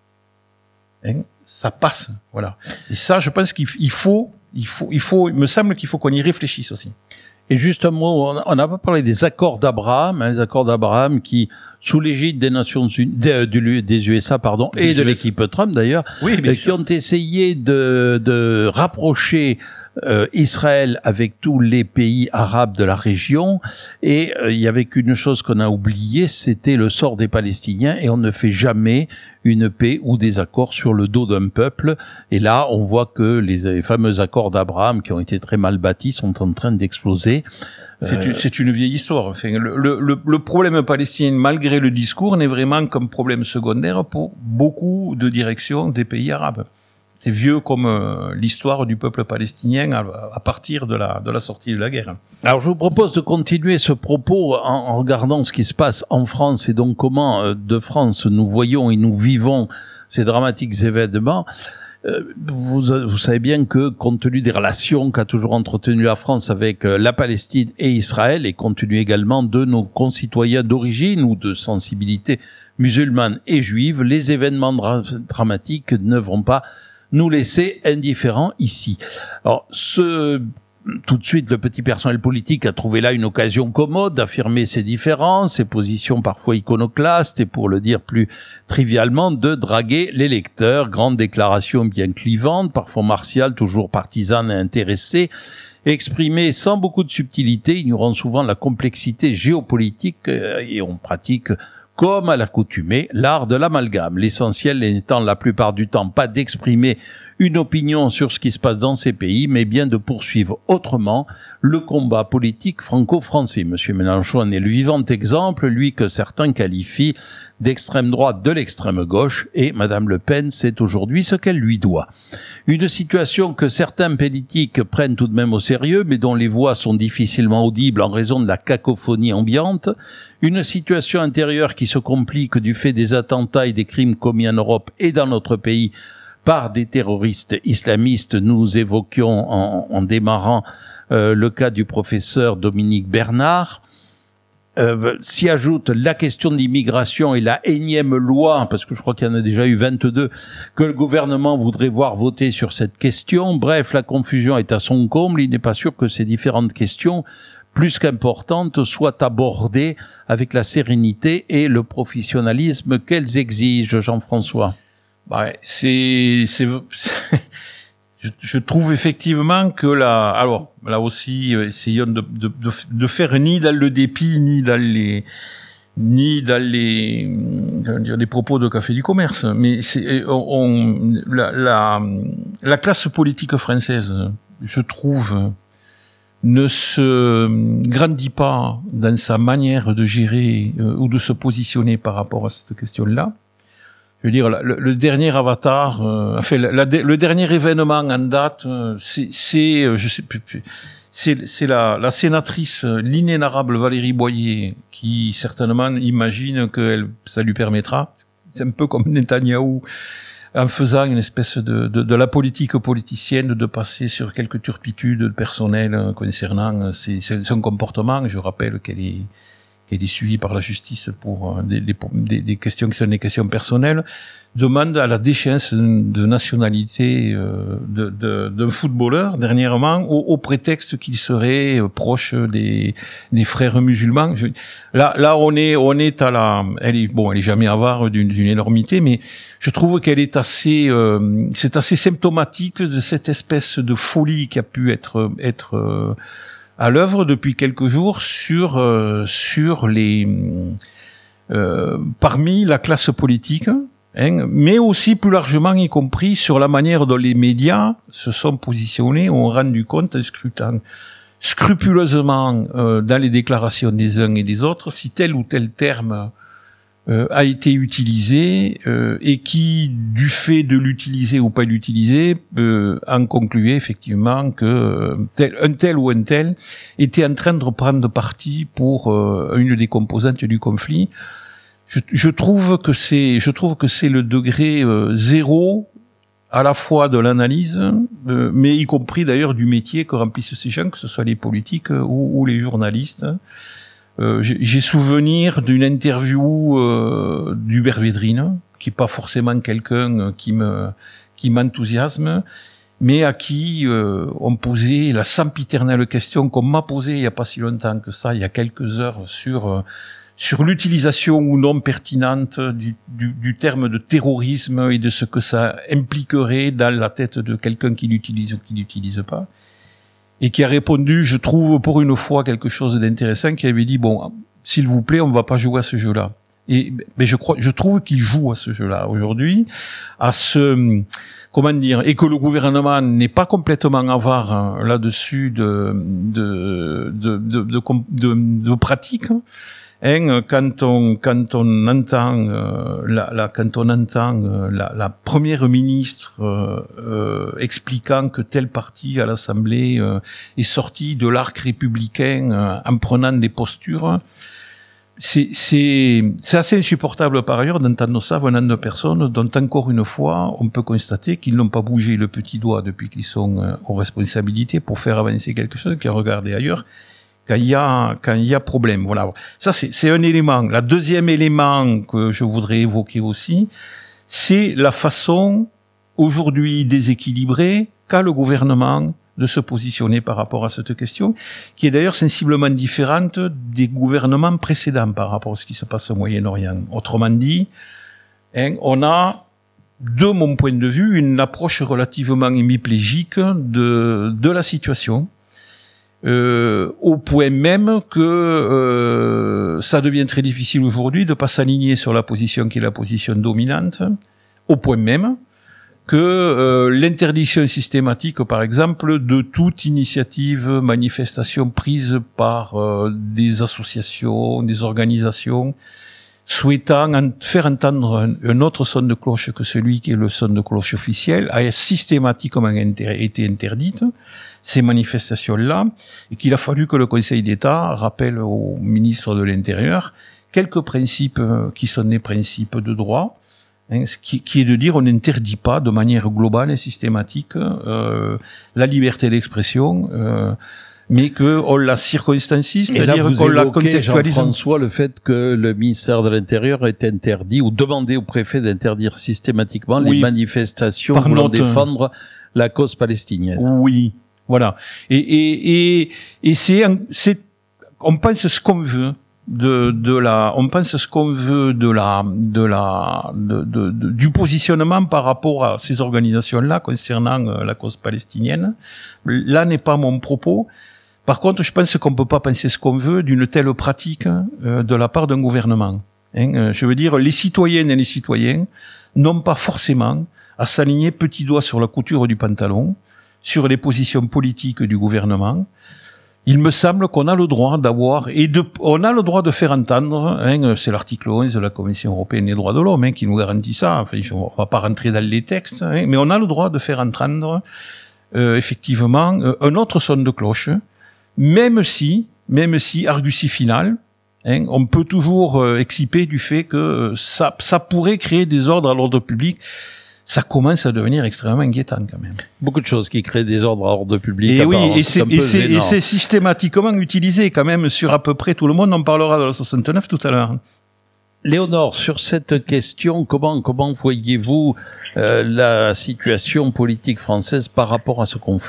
Speaker 3: hein, ça passe, voilà. Et ça, je pense qu'il faut, il faut, il faut, il me semble qu'il faut qu'on y réfléchisse aussi.
Speaker 1: Et juste un mot, on n'a pas parlé des accords d'Abraham, hein, les accords d'Abraham qui, sous l'égide des Nations Unies, des, des U S A, pardon, des et de l'équipe Trump d'ailleurs,
Speaker 3: oui,
Speaker 1: euh, qui ont essayé de, de rapprocher euh, Israël avec tous les pays arabes de la région. Et euh, il y avait qu'une chose qu'on a oubliée, c'était le sort des Palestiniens. Et on ne fait jamais une paix ou des accords sur le dos d'un peuple. Et là, on voit que les, les fameux accords d'Abraham, qui ont été très mal bâtis, sont en train d'exploser.
Speaker 3: C'est, euh... une, c'est une vieille histoire. Enfin, le, le, le problème palestinien, malgré le discours, n'est vraiment qu'un problème secondaire pour beaucoup de directions des pays arabes. C'est vieux comme euh, l'histoire du peuple palestinien à, à partir de la, de la sortie de la guerre.
Speaker 1: Alors je vous propose de continuer ce propos en, en regardant ce qui se passe en France et donc comment euh, de France nous voyons et nous vivons ces dramatiques événements. Euh, vous, vous savez bien que compte tenu des relations qu'a toujours entretenues la France avec euh, la Palestine et Israël, et compte tenu également de nos concitoyens d'origine ou de sensibilité musulmane et juive, les événements dra- dramatiques ne vont pas nous laisser indifférents ici. Alors, ce, tout de suite, le petit personnel politique a trouvé là une occasion commode d'affirmer ses différences, ses positions parfois iconoclastes et, pour le dire plus trivialement, de draguer l'électeur. Grande déclaration bien clivante, parfois martiale, toujours partisane et intéressée, exprimée sans beaucoup de subtilité, ignorant souvent la complexité géopolitique, et on pratique comme à l'accoutumée, l'art de l'amalgame. L'essentiel n'étant la plupart du temps pas d'exprimer une opinion sur ce qui se passe dans ces pays, mais bien de poursuivre autrement le combat politique franco-français. Monsieur Mélenchon en est le vivant exemple, lui que certains qualifient d'extrême droite de l'extrême gauche, et Madame Le Pen sait aujourd'hui ce qu'elle lui doit. Une situation que certains politiques prennent tout de même au sérieux, mais dont les voix sont difficilement audibles en raison de la cacophonie ambiante. Une situation intérieure qui se complique du fait des attentats et des crimes commis en Europe et dans notre pays par des terroristes islamistes. Nous évoquions en, en démarrant euh, le cas du professeur Dominique Bernard. Euh, s'y ajoute la question de l'immigration et la énième loi, parce que je crois qu'il y en a déjà eu vingt-deux, que le gouvernement voudrait voir voter sur cette question. Bref, la confusion est à son comble. Il n'est pas sûr que ces différentes questions, plus qu'importantes, soient abordées avec la sérénité et le professionnalisme qu'elles exigent, Jean-François.
Speaker 3: Bah, c'est, c'est, c'est je, je trouve effectivement que là, alors, là aussi, essayons de, de, de, de faire ni dans le dépit, ni dans les, ni dans les, comment dire, les propos de Café du Commerce, mais c'est, on, on la, la, la classe politique française, je trouve, ne se grandit pas dans sa manière de gérer euh, ou de se positionner par rapport à cette question-là. Je veux dire, le, le dernier avatar, euh, enfin, la, la, le dernier événement en date, euh, c'est, c'est, euh, je sais plus, c'est, c'est la, la sénatrice, l'inénarrable Valérie Boyer, qui certainement imagine que elle, ça lui permettra. C'est un peu comme Netanyahou, en faisant une espèce de, de, de la politique politicienne, de passer sur quelques turpitudes personnelles concernant ses, son comportement. Je rappelle qu'elle est, qu'elle est suivie par la justice pour des, des, des questions qui sont des questions personnelles, demande à la déchéance de nationalité de, de, d'un footballeur dernièrement au, au prétexte qu'il serait proche des, des frères musulmans. Je, là, là, on est, on est à la, elle est, bon, elle est jamais avare d'une, d'une énormité, mais je trouve qu'elle est assez, euh, c'est assez symptomatique de cette espèce de folie qui a pu être, être, euh, à l'œuvre depuis quelques jours sur, euh, sur les, euh, parmi la classe politique, hein, mais aussi plus largement, y compris sur la manière dont les médias se sont positionnés, ont rendu compte, en scrutant scrupuleusement euh, dans les déclarations des uns et des autres, si tel ou tel terme euh, a été utilisé euh, et qui, du fait de l'utiliser ou pas l'utiliser, euh, en concluait effectivement que euh, tel, un tel ou un tel était en train de prendre parti pour euh, une des composantes du conflit. Je, je trouve que c'est, je trouve que c'est le degré euh, zéro à la fois de l'analyse, euh, mais y compris d'ailleurs du métier que remplissent ces gens, que ce soit les politiques euh, ou, ou les journalistes. Euh, j'ai, j'ai souvenir d'une interview euh, d'Hubert Védrine, qui est pas forcément quelqu'un qui me, qui m'enthousiasme, mais à qui euh, on posait la sempiternelle question qu'on m'a posée il y a pas si longtemps que ça, il y a quelques heures, sur euh, sur l'utilisation ou non pertinente du, du, du terme de terrorisme et de ce que ça impliquerait dans la tête de quelqu'un qui l'utilise ou qui l'utilise pas. Et qui a répondu, je trouve pour une fois quelque chose d'intéressant, qui avait dit, bon, s'il vous plaît, on ne va pas jouer à ce jeu-là. Et mais je crois, je trouve qu'il joue à ce jeu-là aujourd'hui, à ce, comment dire, et que le gouvernement n'est pas complètement avare hein, là-dessus de de de de de, de, de, de pratiques. Hein, quand on quand on entend euh, la, la quand on entend euh, la, la première ministre euh, euh, expliquant que tel parti à l'Assemblée euh, est sorti de l'arc républicain euh, en prenant des postures, c'est c'est c'est assez insupportable par ailleurs d'entendre ça venant de personnes dont encore une fois on peut constater qu'ils n'ont pas bougé le petit doigt depuis qu'ils sont euh, aux responsabilités pour faire avancer quelque chose, qui a regardé ailleurs quand il y a quand il y a problème. Voilà, ça c'est c'est un élément. La deuxième élément que je voudrais évoquer aussi, c'est la façon aujourd'hui déséquilibrée qu'a le gouvernement de se positionner par rapport à cette question, qui est d'ailleurs sensiblement différente des gouvernements précédents par rapport à ce qui se passe au Moyen-Orient. Autrement dit, hein, on a, de mon point de vue, une approche relativement hémiplégique de de la situation. euh, au point même que euh, ça devient très difficile aujourd'hui de pas s'aligner sur la position qui est la position dominante, au point même que euh, l'interdiction systématique, par exemple, de toute initiative, manifestation prise par euh, des associations, des organisations, souhaitant en faire entendre un, un autre son de cloche que celui qui est le son de cloche officiel, a systématiquement inter- été interdite, ces manifestations-là, et qu'il a fallu que le Conseil d'État rappelle au ministre de l'Intérieur quelques principes euh, qui sont des principes de droit, hein, qui, qui est de dire on n'interdit pas de manière globale et systématique euh, la liberté d'expression, euh, mais que on la circonstancie, c'est-à-dire qu'on la contextualise.
Speaker 1: Jean-François, le fait que le ministère de l'Intérieur ait interdit ou demandé au préfet d'interdire systématiquement oui, les manifestations voulant notre... défendre la cause palestinienne.
Speaker 3: Oui, voilà. Et et et, et c'est c'est on pense ce qu'on veut de de la on pense ce qu'on veut de la de la de, de, de du positionnement par rapport à ces organisations-là concernant la cause palestinienne. Là n'est pas mon propos. Par contre, je pense qu'on peut pas penser ce qu'on veut d'une telle pratique euh, de la part d'un gouvernement. Hein, je veux dire, les citoyennes et les citoyens n'ont pas forcément à s'aligner petit doigt sur la couture du pantalon, sur les positions politiques du gouvernement. Il me semble qu'on a le droit d'avoir et de, on a le droit de faire entendre. Hein, c'est l'article onze de la Convention européenne des droits de l'homme hein, qui nous garantit ça. Enfin, on va pas rentrer dans les textes, hein, mais on a le droit de faire entendre euh, effectivement euh, un autre son de cloche. Même si, même si, argutie finale, hein, on peut toujours euh, exciper du fait que euh, ça, ça pourrait créer des ordres à l'ordre public. Ça commence à devenir extrêmement inquiétant quand même.
Speaker 1: Beaucoup de choses qui créent des ordres à l'ordre public.
Speaker 3: Et oui, et c'est, et, c'est, et c'est systématiquement utilisé quand même sur à peu près tout le monde. On parlera de la soixante-neuf tout à l'heure.
Speaker 1: Léonore, sur cette question, comment comment voyez-vous euh, la situation politique française par rapport à ce conflit ?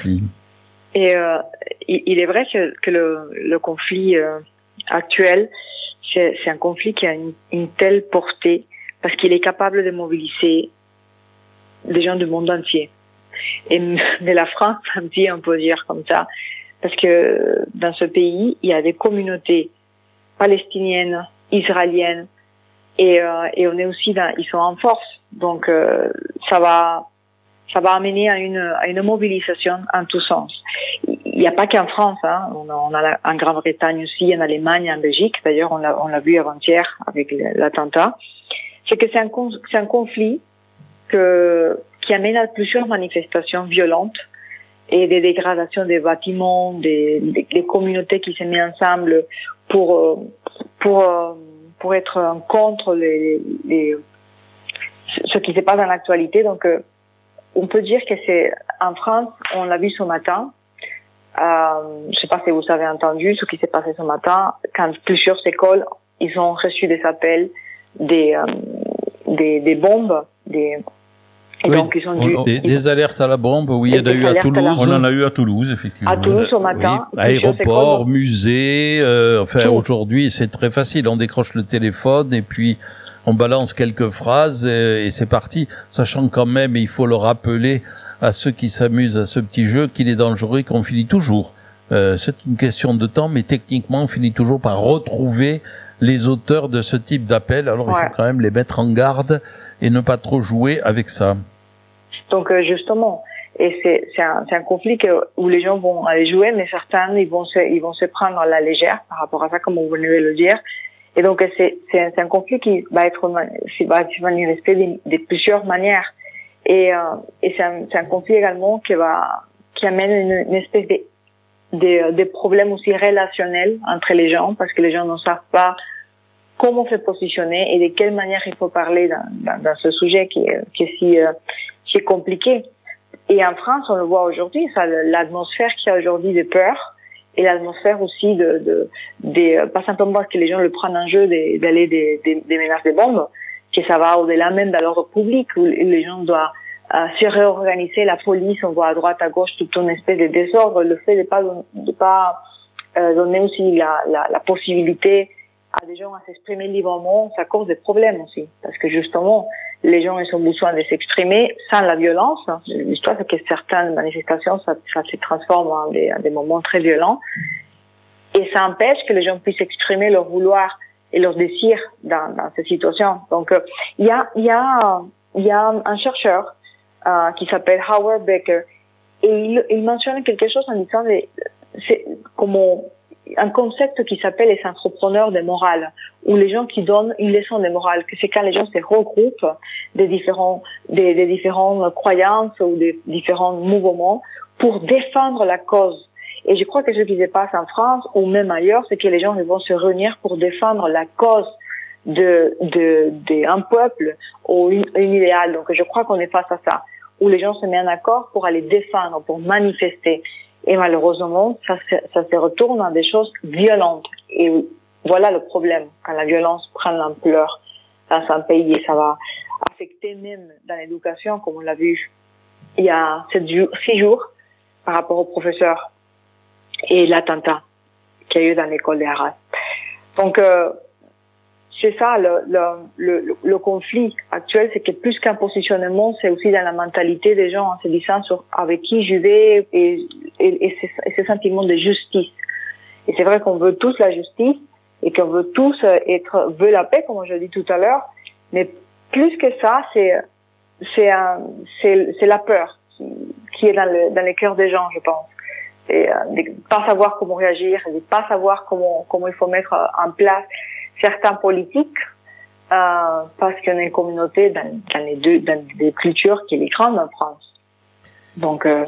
Speaker 2: Et euh, il est vrai que, que le, le conflit euh, actuel, c'est, c'est un conflit qui a une, une telle portée parce qu'il est capable de mobiliser des gens du monde entier. Et de la France, un petit, on peut dire comme ça, parce que dans ce pays, il y a des communautés palestiniennes, israéliennes, et, euh, et on est aussi dans, ils sont en force. Donc euh, ça va. Ça va amener à une, à une mobilisation en tous sens. Il n'y a pas qu'en France, hein. On a, on a en Grande-Bretagne aussi, en Allemagne, en Belgique. D'ailleurs, on l'a, on l'a vu avant-hier avec l'attentat. C'est que c'est un, c'est un conflit que, qui amène à plusieurs manifestations violentes et des dégradations des bâtiments, des, des, des communautés qui se mettent ensemble pour, pour, pour être contre les, les, ce qui se passe dans l'actualité. Donc, on peut dire que c'est en France, on l'a vu ce matin. Euh, je ne sais pas si vous avez entendu ce qui s'est passé ce matin, quand plusieurs écoles, ils ont reçu des appels, des euh, des, des bombes, des
Speaker 1: et oui, donc ils ont dû, des, ils... des alertes à la bombe. Oui, il y en a eu à Toulouse.
Speaker 3: On en a eu à Toulouse, effectivement.
Speaker 2: À Toulouse ce matin.
Speaker 1: Oui, aéroport, écoles... musée. Euh, enfin, tout. Aujourd'hui, c'est très facile. On décroche le téléphone et puis on balance quelques phrases et, et c'est parti, sachant quand même, et il faut le rappeler à ceux qui s'amusent à ce petit jeu, qu'il est dangereux et qu'on finit toujours. Euh, c'est une question de temps, mais techniquement, on finit toujours par retrouver les auteurs de ce type d'appel. Alors, ouais. Il faut quand même les mettre en garde et ne pas trop jouer avec ça.
Speaker 2: Donc, euh, justement, et c'est, c'est, un, c'est un conflit que, où les gens vont aller jouer, mais certains, ils vont se, ils vont se prendre à la légère par rapport à ça, comme vous venez de le dire. Et donc, c'est, c'est, un, c'est un conflit qui va être, qui va être manifesté de, de plusieurs manières. Et, euh, et c'est un, c'est un conflit également qui va, qui amène une, une espèce de, de, de problèmes aussi relationnels entre les gens, parce que les gens ne savent pas comment se positionner et de quelle manière il faut parler dans, dans, dans ce sujet qui est, qui est si, euh, si compliqué. Et en France, on le voit aujourd'hui, ça, l'atmosphère qu'il y a aujourd'hui de peur, et l'atmosphère aussi de, de, de, pas simplement parce que les gens le prennent en jeu de, d'aller des, des, des menaces de bombes, que ça va au-delà même de l'ordre public, où les gens doivent euh, se réorganiser, la police, on voit à droite, à gauche, toute une espèce de désordre, le fait de pas, de pas euh, donner aussi la, la, la possibilité à des gens à s'exprimer librement, ça cause des problèmes aussi, parce que justement, les gens ils ont besoin de s'exprimer sans la violence. L'histoire, c'est que certaines manifestations, ça, ça se transforme en des, en des moments très violents. Et ça empêche que les gens puissent exprimer leur vouloir et leur désir dans, dans ces situations. Donc, euh, il y a, il y a, il y a un chercheur euh, qui s'appelle Howard Becker, et il, il mentionne quelque chose en disant, les, c'est comme un concept qui s'appelle les entrepreneurs de morale, ou les gens qui donnent une leçon de morale, que c'est quand les gens se regroupent des différents, des, des différentes croyances ou des différents mouvements pour défendre la cause. Et je crois que ce qui se passe en France ou même ailleurs, c'est que les gens ils vont se réunir pour défendre la cause de, de, d'un peuple ou une, une idéal. Donc je crois qu'on est face à ça, où les gens se mettent en accord pour aller défendre, pour manifester. Et malheureusement, ça se, ça se retourne dans des choses violentes. Et voilà le problème, quand la violence prend l'ampleur dans un pays, et ça va affecter même dans l'éducation, comme on l'a vu il y a sept jours, six jours, par rapport aux professeurs et l'attentat qu'il y a eu dans l'école de Arras. Donc, euh, c'est ça, le, le, le, le conflit actuel, c'est que plus qu'un positionnement, c'est aussi dans la mentalité des gens, en se disant sur avec qui je vais et, et, et, ce, et ce sentiment de justice. Et c'est vrai qu'on veut tous la justice et qu'on veut tous être, veut la paix, comme je l'ai dit tout à l'heure, mais plus que ça, c'est, c'est un, c'est, c'est la peur qui, qui est dans le, dans les cœurs des gens, je pense. Et euh, de pas savoir comment réagir, de pas savoir comment comment il faut mettre en place certaines politiques, euh, parce qu'on est une communauté dans, dans les deux dans des cultures qui est grande en France. Donc euh,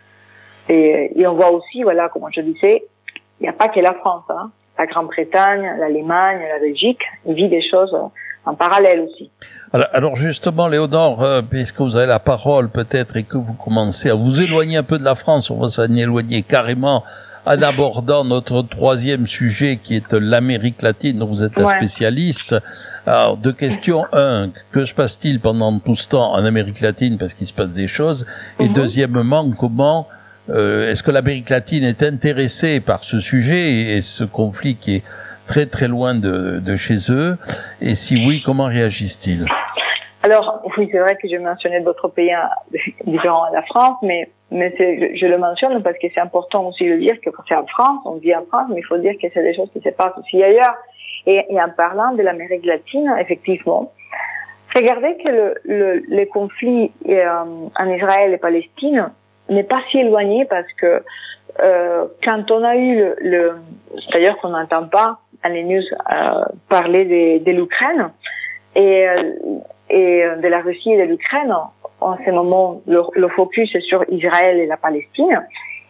Speaker 2: et, et on voit aussi, voilà, comme je disais, il n'y a pas que la France, hein. La Grande-Bretagne, l'Allemagne, la Belgique, ils vivent des choses en parallèle aussi.
Speaker 1: Alors, alors justement, Léonore, euh, puisque vous avez la parole peut-être et que vous commencez à vous éloigner un peu de la France, on va s'en éloigner carrément en abordant notre troisième sujet qui est l'Amérique latine, dont vous êtes la ouais. spécialiste. Alors, deux questions. Un, que se passe-t-il pendant tout ce temps en Amérique latine, parce qu'il se passe des choses? Et mm-hmm. deuxièmement, comment euh, est-ce que l'Amérique latine est intéressée par ce sujet et, et ce conflit qui est très très loin de, de chez eux, et si oui, comment réagissent-ils?
Speaker 2: Alors, oui, c'est vrai que je mentionnais d'autres pays différents à la France, mais, mais c'est, je, je le mentionne parce que c'est important aussi de dire que c'est en France, on vit en France, mais il faut dire que c'est des choses qui se passent aussi ailleurs. Et, et en parlant de l'Amérique latine, effectivement, regardez que le, le, les conflits euh, en Israël et Palestine n'est pas si éloigné, parce que euh, quand on a eu le, le d'ailleurs qu'on n'entend pas dans les news euh, parler de, de l'Ukraine et, et de la Russie et de l'Ukraine, en ce moment le, le focus est sur Israël et la Palestine.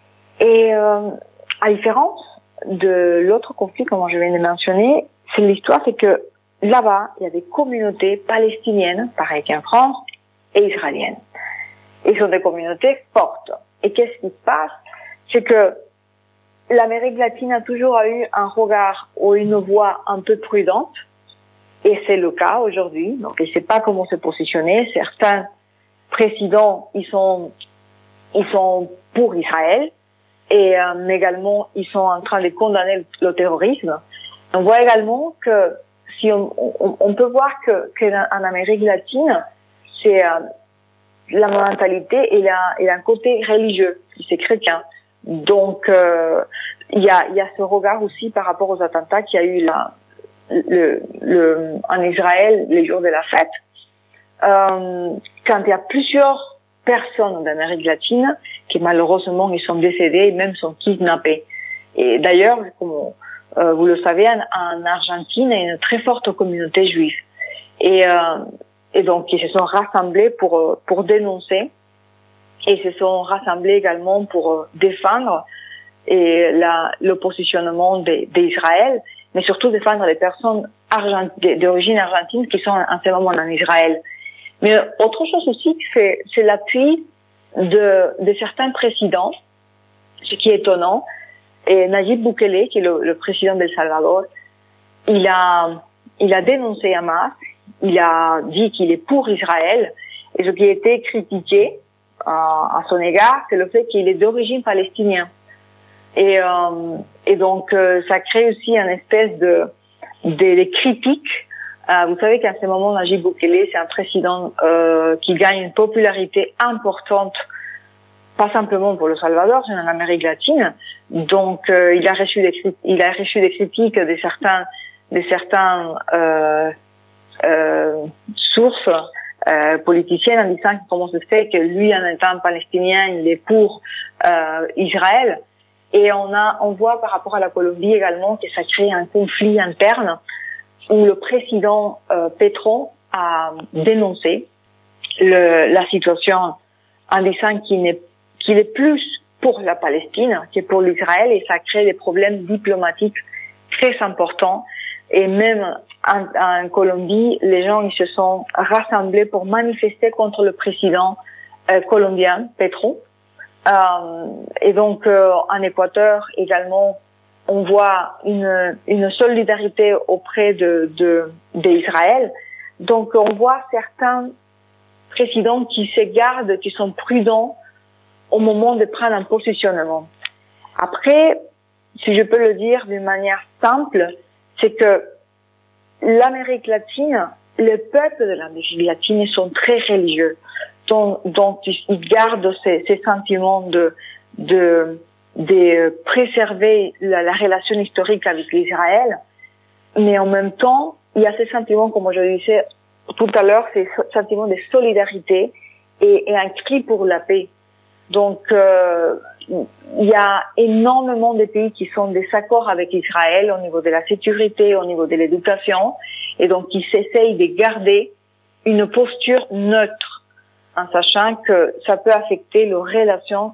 Speaker 2: Et euh, à différence de l'autre conflit, comme je viens de mentionner, c'est l'histoire, c'est que là-bas il y a des communautés palestiniennes, pareil qu'en France, et israéliennes. Et ce sont des communautés fortes. Et qu'est-ce qui se passe? C'est que l'Amérique latine a toujours eu un regard ou une voix un peu prudente, et c'est le cas aujourd'hui. Donc, ils ne savent pas comment se positionner. Certains présidents, ils sont, ils sont pour Israël, et euh, également, ils sont en train de condamner le terrorisme. On voit également que si on, on, on peut voir que, que en Amérique latine, c'est euh, la mentalité et la, et un côté religieux, c'est chrétien. Donc, euh, il y a, il y a ce regard aussi par rapport aux attentats qu'il y a eu là, le, le, en Israël, les jours de la fête. Euh, quand il y a plusieurs personnes d'Amérique latine qui malheureusement ils sont décédés et même sont kidnappés. Et d'ailleurs, comme euh, vous le savez, en, en Argentine, il y a une très forte communauté juive. Et, euh, et donc, ils se sont rassemblés pour, pour dénoncer. Et ils se sont rassemblés également pour défendre et la, le positionnement d'Israël, mais surtout défendre les personnes argent, d'origine argentine qui sont en ce moment en Israël. Mais autre chose aussi, c'est, c'est l'appui de, de certains présidents, ce qui est étonnant. Et Nayib Bukele, qui est le, le président d'El Salvador, il a, il a dénoncé Hamas, il a dit qu'il est pour Israël, et ce qui a été critiqué à son égard, c'est le fait qu'il est d'origine palestinienne. Et, euh, et donc, euh, ça crée aussi une espèce de, de, de critique Euh, vous savez qu'à ce moment, Najib Boukele, c'est un président euh, qui gagne une popularité importante, pas simplement pour le Salvador, mais en Amérique latine. Donc, euh, il a reçu des il a reçu des critiques de certains de certains euh, euh, sources euh, politiciennes en disant comment se fait que lui, en étant palestinien, il est pour euh, Israël. Et on a on voit par rapport à la Colombie également que ça crée un conflit interne où le président euh, Petro a dénoncé le, la situation en disant qu'il n'est qu'il est plus pour la Palestine que pour l'Israël, et ça crée des problèmes diplomatiques très importants. Et même en, en Colombie, les gens ils se sont rassemblés pour manifester contre le président euh, colombien Petro. Euh, et donc euh, en Équateur également, on voit une, une solidarité auprès de, de d'Israël. Donc on voit certains présidents qui se gardent, qui sont prudents au moment de prendre un positionnement. Après, si je peux le dire d'une manière simple, c'est que l'Amérique latine, les peuples de l'Amérique latine sont très religieux. Donc, donc ils gardent ces, ces sentiments de, de, de préserver la, la relation historique avec l'Israël, mais en même temps, il y a ces sentiments, comme je disais tout à l'heure, ces sentiments de solidarité et, et un cri pour la paix. Donc, euh, il y a énormément de pays qui sont en désaccord avec Israël au niveau de la sécurité, au niveau de l'éducation, et donc ils essayent de garder une posture neutre, en sachant que ça peut affecter leurs relations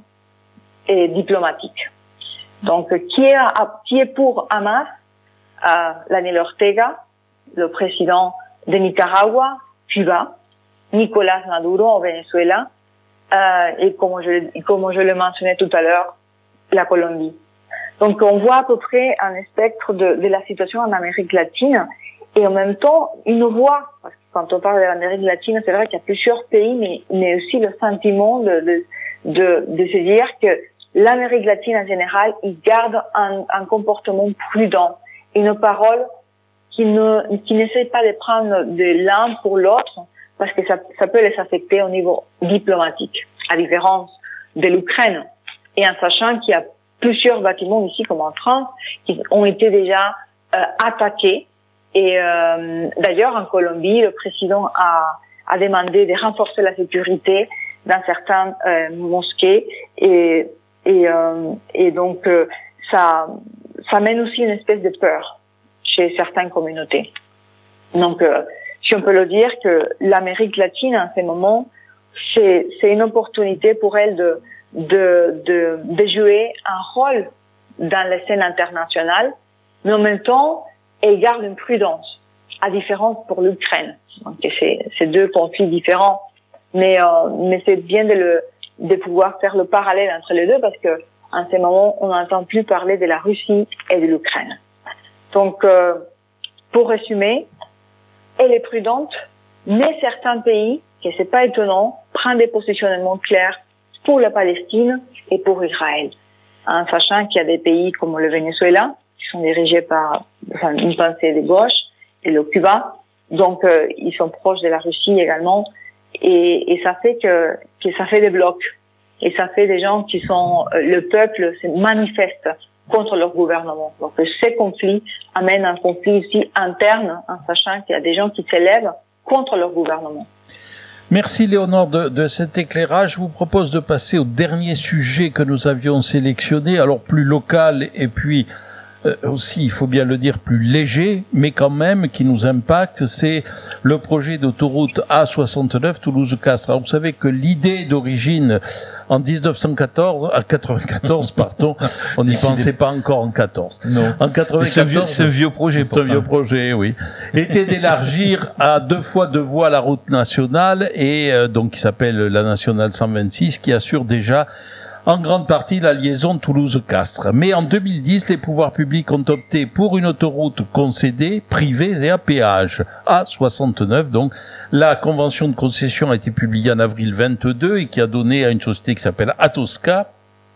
Speaker 2: eh, diplomatiques. Donc, qui est, qui est pour Hamas? Euh, Daniel Ortega, le président de Nicaragua, Cuba, Nicolás Maduro au Venezuela, euh, et comme je, comme je le mentionnais tout à l'heure, la Colombie. Donc, on voit à peu près un spectre de, de la situation en Amérique latine, et en même temps, une voix, parce que quand on parle de l'Amérique latine, c'est vrai qu'il y a plusieurs pays, mais, mais aussi le sentiment de, de, de, de se dire que l'Amérique latine en général, il garde un, un comportement prudent, une parole qui ne, qui n'essaie pas de prendre de l'un pour l'autre, parce que ça, ça peut les affecter au niveau diplomatique, à différence de l'Ukraine. Et en sachant qu'il y a plusieurs bâtiments ici, comme en France, qui ont été déjà euh, attaqués. Et euh, d'ailleurs, en Colombie, le président a, a demandé de renforcer la sécurité dans certaines euh, mosquées. Et, et, euh, et donc, euh, ça, ça mène aussi une espèce de peur chez certaines communautés. Donc, euh, si on peut le dire, que l'Amérique latine, en ce moment, c'est, c'est une opportunité pour elle de, de, de, de jouer un rôle dans la scène internationale, mais en même temps, elle garde une prudence, à différence pour l'Ukraine. Donc, c'est, c'est deux conflits différents, mais, euh, mais c'est bien de le, de pouvoir faire le parallèle entre les deux, parce que, en ce moment, on n'entend plus parler de la Russie et de l'Ukraine. Donc, euh, pour résumer, elle est prudente, mais certains pays, et c'est pas étonnant, prennent des positionnements clairs pour la Palestine et pour Israël. En sachant qu'il y a des pays comme le Venezuela, qui sont dirigés par enfin, une pensée de gauche, et le Cuba, donc euh, ils sont proches de la Russie également, et, et ça fait que, que ça fait des blocs, et ça fait des gens qui sont, euh, le peuple se manifeste contre leur gouvernement. Donc ces conflits amènent un conflit aussi interne, en sachant qu'il y a des gens qui s'élèvent contre leur gouvernement.
Speaker 1: Merci Léonore de, de cet éclairage. Je vous propose de passer au dernier sujet que nous avions sélectionné, alors plus local et puis euh, aussi, il faut bien le dire, plus léger, mais quand même qui nous impacte, c'est le projet d'autoroute A soixante-neuf Toulouse-Castres. Alors vous savez que l'idée d'origine en dix-neuf cent quatorze, à quatre-vingt-quatorze, pardon, on n'y pensait pas encore en quatorze.
Speaker 3: Non.
Speaker 1: En quatre-vingt-quatorze.
Speaker 3: C'est un vieux, c'est un vieux projet,
Speaker 1: C'est un vieux projet, oui. Était d'élargir à deux fois deux voies la route nationale et, euh, donc, qui s'appelle la nationale cent vingt-six, qui assure déjà en grande partie la liaison Toulouse-Castres. Mais en deux mille dix, les pouvoirs publics ont opté pour une autoroute concédée, privée et à péage. A soixante-neuf, donc. La convention de concession a été publiée en avril vingt-deux et qui a donné à une société qui s'appelle Atosca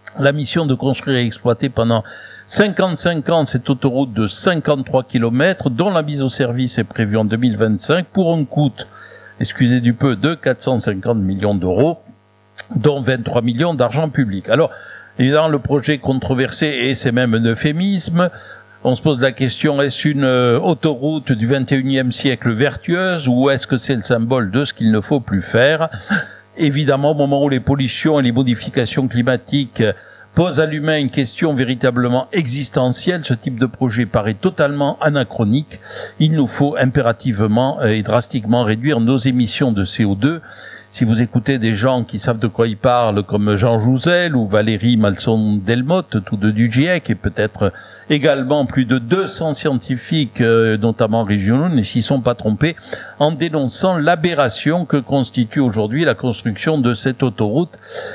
Speaker 1: la mission de construire et exploiter pendant cinquante-cinq ans cette autoroute de cinquante-trois kilomètres, dont la mise au service est prévue en deux mille vingt-cinq pour un coût, excusez du peu, de quatre cent cinquante millions d'euros, dont vingt-trois millions d'argent public. Alors, évidemment, le projet est controversé et c'est même un euphémisme. On se pose la question, est-ce une euh, autoroute du vingt et unième siècle vertueuse ou est-ce que c'est le symbole de ce qu'il ne faut plus faire ? Évidemment, au moment où les pollutions et les modifications climatiques posent à l'humain une question véritablement existentielle, ce type de projet paraît totalement anachronique. Il nous faut impérativement et drastiquement réduire nos émissions de C O deux. Si vous écoutez des gens qui savent de quoi ils parlent, comme Jean Jouzel ou Valérie Masson-Delmotte, tous deux du GIEC, et peut-être également plus de deux cents scientifiques, notamment régionaux, ne s'y sont pas trompés, en dénonçant l'aberration que constitue aujourd'hui la construction de cette autoroute.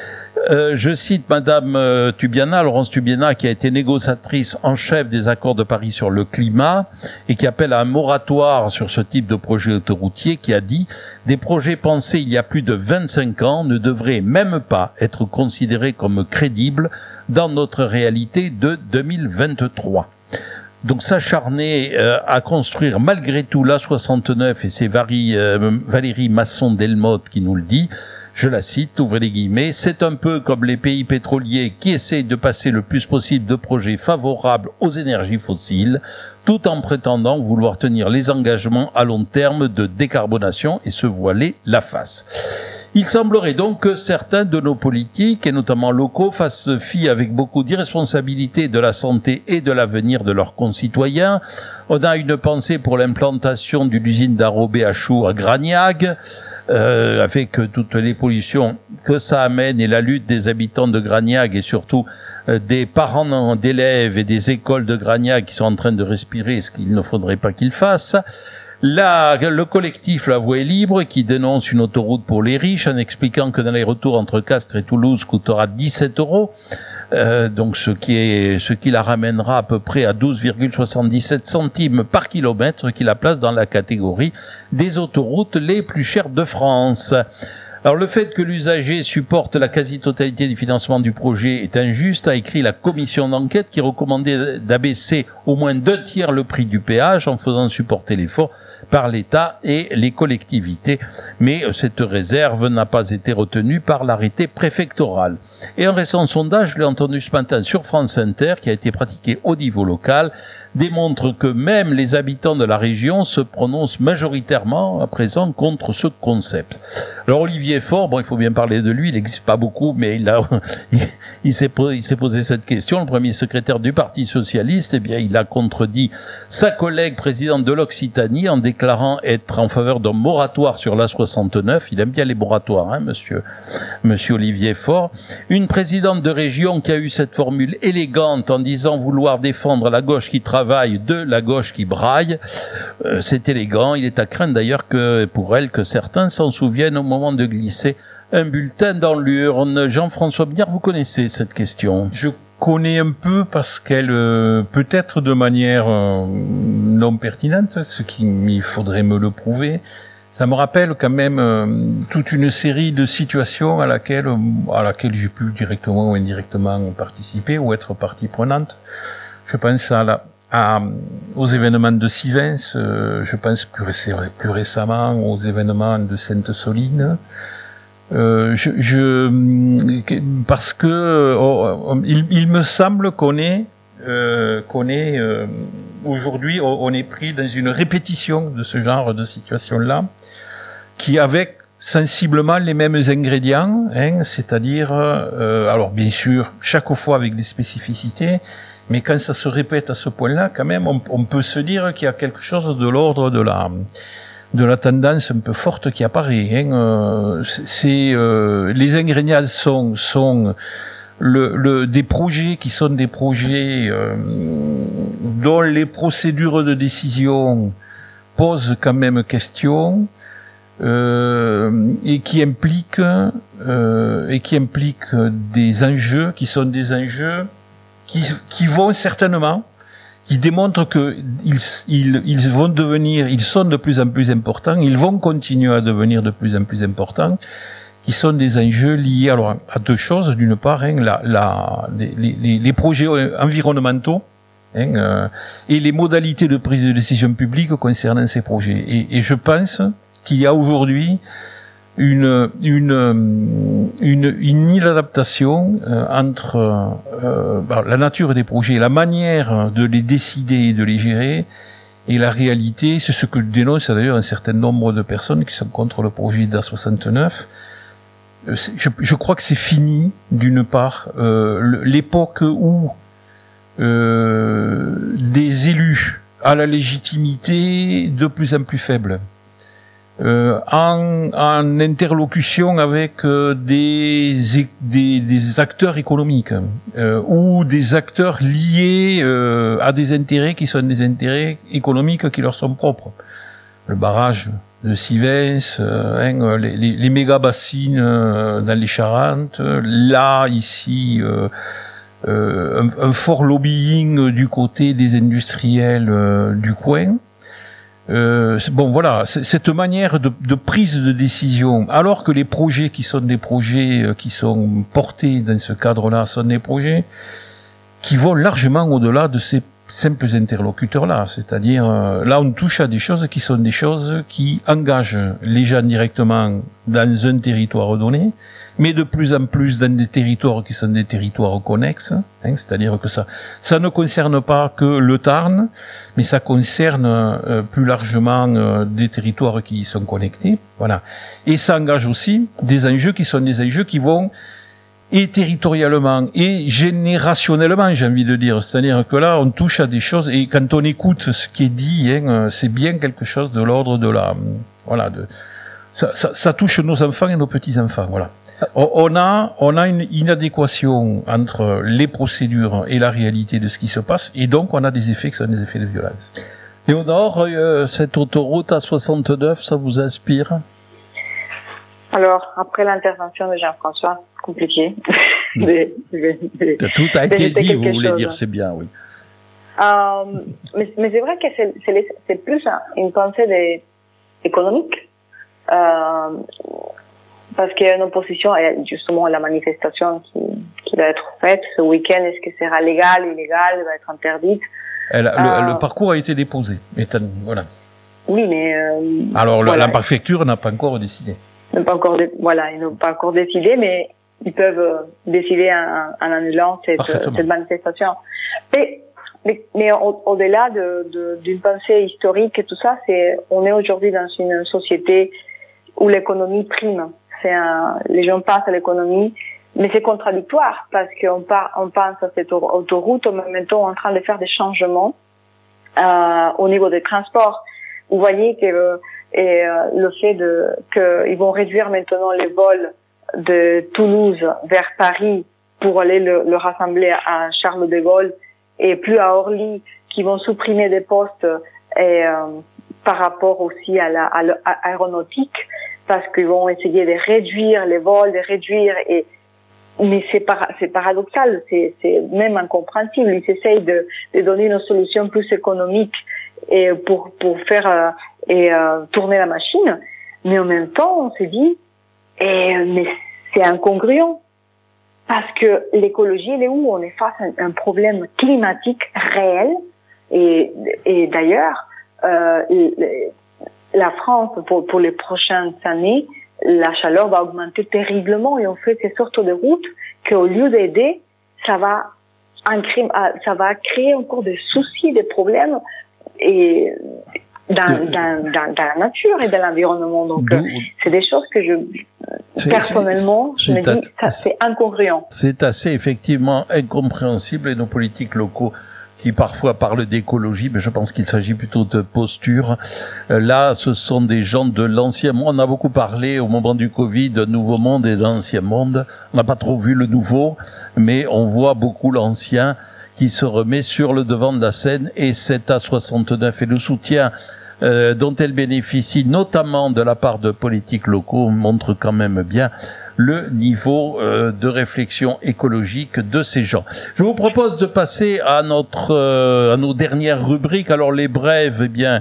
Speaker 1: Euh, je cite Madame euh, Tubiana, Laurence Tubiana, qui a été négociatrice en chef des accords de Paris sur le climat et qui appelle à un moratoire sur ce type de projet autoroutier, qui a dit « Des projets pensés il y a plus de vingt-cinq ans ne devraient même pas être considérés comme crédibles dans notre réalité de deux mille vingt-trois ». Donc s'acharner euh, à construire malgré tout l'A soixante-neuf, et c'est Valérie, euh, Valérie Masson-Delmotte qui nous le dit, je la cite, ouvrez les guillemets, c'est un peu comme les pays pétroliers qui essayent de passer le plus possible de projets favorables aux énergies fossiles, tout en prétendant vouloir tenir les engagements à long terme de décarbonation et se voiler la face. Il semblerait donc que certains de nos politiques, et notamment locaux, fassent fi avec beaucoup d'irresponsabilité de la santé et de l'avenir de leurs concitoyens. On a une pensée pour l'implantation d'une usine d'Arobé à Chaux à Gragnac, Euh, avec toutes les pollutions que ça amène et la lutte des habitants de Gragnac et surtout euh, des parents d'élèves et des écoles de Gragnac qui sont en train de respirer ce qu'il ne faudrait pas qu'ils fassent. Là, le collectif La Voie est libre qui dénonce une autoroute pour les riches en expliquant que l'aller-retour entre Castres et Toulouse coûtera dix-sept euros. Euh, donc ce qui est ce qui la ramènera à peu près à douze virgule soixante-dix-sept centimes par kilomètre, qui la place dans la catégorie des autoroutes les plus chères de France. Alors le fait que l'usager supporte la quasi-totalité du financement du projet est injuste, a écrit la commission d'enquête qui recommandait d'abaisser au moins deux tiers le prix du péage en faisant supporter l'effort par l'État et les collectivités. Mais cette réserve n'a pas été retenue par l'arrêté préfectoral. Et un récent sondage, je l'ai entendu ce matin sur France Inter, qui a été pratiqué au niveau local, démontre que même les habitants de la région se prononcent majoritairement à présent contre ce concept. Alors Olivier Faure, bon, il faut bien parler de lui, il n'existe pas beaucoup, mais il a, il, il s'est posé, il s'est posé cette question. Le premier secrétaire du Parti socialiste, eh bien, il a contredit sa collègue présidente de l'Occitanie en déclarant être en faveur d'un moratoire sur l'A soixante-neuf. Il aime bien les moratoires, hein, monsieur, monsieur Olivier Faure. Une présidente de région qui a eu cette formule élégante en disant vouloir défendre la gauche qui travaille de la gauche qui braille, euh, c'est élégant. Il est à craindre d'ailleurs que pour elle que certains s'en souviennent au moment de glisser un bulletin dans l'urne. Jean-François Biniard, vous connaissez cette question?
Speaker 3: Je connais un peu parce qu'elle euh, peut-être de manière euh, non pertinente, ce qu'il faudrait me le prouver. Ça me rappelle quand même euh, toute une série de situations à laquelle à laquelle j'ai pu directement ou indirectement participer ou être partie prenante. Je pense à la À, aux événements de Sivens, euh, je pense plus, réc- plus récemment aux événements de Sainte-Soline. Euh, je, je, parce que oh, il, il me semble qu'on est, euh, qu'on est euh, aujourd'hui, on est pris dans une répétition de ce genre de situation-là, qui avec sensiblement les mêmes ingrédients, hein, c'est-à-dire, euh, alors bien sûr, chaque fois avec des spécificités. Mais quand ça se répète à ce point-là, quand même, on, on peut se dire qu'il y a quelque chose de l'ordre de la de la tendance un peu forte qui apparaît. Hein. Euh, c'est euh, les ingrédients sont sont le, le des projets qui sont des projets euh, dont les procédures de décision posent quand même question euh, et qui impliquent euh, et qui impliquent des enjeux qui sont des enjeux Qui, qui vont certainement, qui démontrent que ils, ils, ils vont devenir, ils sont de plus en plus importants, ils vont continuer à devenir de plus en plus importants, qui sont des enjeux liés alors à deux choses. D'une part, hein, la, la, les, les, les projets environnementaux hein, euh, et les modalités de prise de décision publique concernant ces projets. Et, et je pense qu'il y a aujourd'hui une une une, une inadaptation euh, entre euh, bah, la nature des projets, la manière de les décider et de les gérer, et la réalité. C'est ce que dénonce d'ailleurs un certain nombre de personnes qui sont contre le projet d'A soixante-neuf. Je, je crois que c'est fini, d'une part, euh, l'époque où euh, des élus à la légitimité de plus en plus faible, euh, en, en interlocution avec euh, des, des, des acteurs économiques euh, ou des acteurs liés euh, à des intérêts qui sont des intérêts économiques qui leur sont propres. Le barrage de Sivens, euh, hein, les, les, les méga bassines euh, dans les Charentes, là ici euh, euh, un, un fort lobbying du côté des industriels euh, du coin. Euh, bon voilà, cette manière de, de prise de décision, alors que les projets qui sont des projets qui sont portés dans ce cadre-là sont des projets qui vont largement au-delà de ces simples interlocuteurs-là. C'est-à-dire, euh, là on touche à des choses qui sont des choses qui engagent les gens directement dans un territoire donné, mais de plus en plus dans des territoires qui sont des territoires connexes, hein, c'est-à-dire que ça ça ne concerne pas que le Tarn, mais ça concerne euh, plus largement euh, des territoires qui sont connectés, voilà. Et ça engage aussi des enjeux qui sont des enjeux qui vont et territorialement et générationnellement, j'ai envie de dire, c'est-à-dire que là on touche à des choses, et quand on écoute ce qui est dit, hein, c'est bien quelque chose de l'ordre de la, voilà, de ça, ça, ça touche nos enfants et nos petits enfants, voilà. On a, on a une inadéquation entre les procédures et la réalité de ce qui se passe, et donc on a des effets qui sont des effets de violence.
Speaker 1: Léonore, euh, cette autoroute A soixante-neuf, ça vous inspire?
Speaker 2: Alors, après l'intervention de Jean-François, compliqué. de, de, de,
Speaker 1: Tout a été dit, vous voulez chose. dire, c'est bien, oui.
Speaker 2: Euh, mais mais c'est vrai que c'est, c'est, c'est plus une pensée de, économique. Euh, parce qu'il y a une opposition, et justement la manifestation qui, qui va être faite ce week-end, est-ce que sera légal, illégal, va être interdite.
Speaker 3: Elle, euh, le, le parcours a été déposé, étant, voilà.
Speaker 2: Oui, mais... Euh,
Speaker 3: Alors,
Speaker 2: voilà.
Speaker 3: la préfecture n'a pas encore décidé.
Speaker 2: N'a pas encore, dé- voilà, ils n'ont pas encore décidé, mais ils peuvent euh, décider en, en annulant cette, cette manifestation. Mais, mais, mais au, au-delà de, de, d'une pensée historique et tout ça, c'est, on est aujourd'hui dans une société où l'économie prime. C'est un, les gens pensent à l'économie, mais c'est contradictoire parce qu'on part, on pense à cette autoroute, en même temps en train de faire des changements euh, au niveau des transports. Vous voyez que euh, et euh, le fait de qu'ils vont réduire maintenant les vols de Toulouse vers Paris pour aller le, le rassembler à Charles de Gaulle, et plus à Orly, qui vont supprimer des postes et euh, par rapport aussi à la à l'aéronautique, parce qu'ils vont essayer de réduire les vols, de réduire, et mais c'est para, c'est paradoxal, c'est c'est même incompréhensible. Ils essayent de de donner une solution plus économique et pour pour faire euh, et euh, tourner la machine, mais en même temps on s'est dit et mais c'est incongruent parce que l'écologie, elle est où? On est face à un problème climatique réel, et et d'ailleurs euh, la France pour pour les prochaines années, la chaleur va augmenter terriblement, et on fait ces sortes de routes qu'au lieu d'aider, ça va en créer, ça va créer encore des soucis, des problèmes et dans, de, dans, dans, dans la nature et dans l'environnement. Donc, de, c'est des choses que je, c'est, personnellement, c'est, je me dis, ça, c'est incongruent.
Speaker 1: C'est assez effectivement incompréhensible, et nos politiques locaux qui parfois parlent d'écologie, mais je pense qu'il s'agit plutôt de posture. Là, ce sont des gens de l'ancien monde. On a beaucoup parlé au moment du Covid de nouveau monde et de l'ancien monde. On n'a pas trop vu le nouveau, mais on voit beaucoup l'ancien qui se remet sur le devant de la scène, et cette A soixante-neuf et le soutien euh, dont elle bénéficie, notamment de la part de politiques locaux, montre quand même bien le niveau euh, de réflexion écologique de ces gens. Je vous propose de passer à notre euh, à nos dernières rubriques. Alors les brèves, eh bien,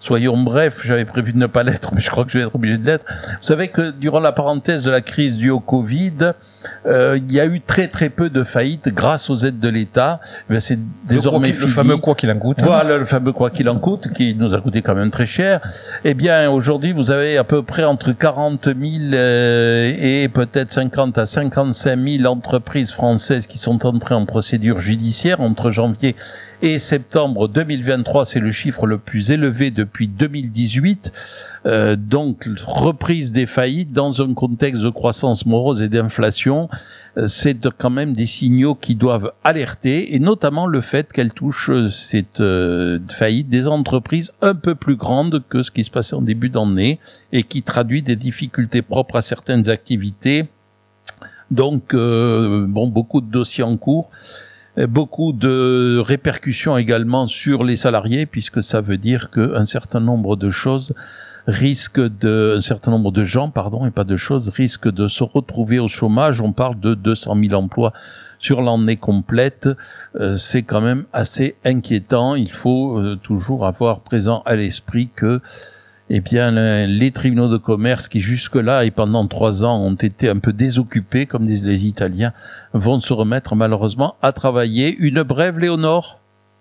Speaker 1: soyons brefs, j'avais prévu de ne pas l'être, mais je crois que je vais être obligé de l'être. Vous savez que durant la parenthèse de la crise due au Covid, euh, il y a eu très très peu de faillites grâce aux aides de l'État. Eh bien, c'est désormais
Speaker 4: le,
Speaker 1: fini.
Speaker 4: le fameux quoi qu'il en coûte.
Speaker 1: Voilà, le fameux quoi qu'il en coûte, qui nous a coûté quand même très cher. Eh bien, aujourd'hui, vous avez à peu près entre quarante mille euh, et peut-être cinquante à cinquante-cinq mille entreprises françaises qui sont entrées en procédure judiciaire entre janvier et septembre deux mille vingt-trois. C'est le chiffre le plus élevé depuis deux mille dix-huit. Euh, donc, reprise des faillites dans un contexte de croissance morose et d'inflation. Euh, c'est quand même des signaux qui doivent alerter, et notamment le fait qu'elle touche cette euh, faillite des entreprises un peu plus grandes que ce qui se passait en début d'année et qui traduit des difficultés propres à certaines activités. Donc, euh, bon, beaucoup de dossiers en cours, beaucoup de répercussions également sur les salariés, puisque ça veut dire qu'un certain nombre de choses risquent de, un certain nombre de gens, pardon, et pas de choses, risquent de se retrouver au chômage. On parle de deux cent mille emplois sur l'année complète. Euh, c'est quand même assez inquiétant. Il faut euh, toujours avoir présent à l'esprit que eh bien, les tribunaux de commerce qui jusque-là et pendant trois ans ont été un peu désoccupés, comme disent les Italiens, vont se remettre malheureusement à travailler. Une brève, Léonore?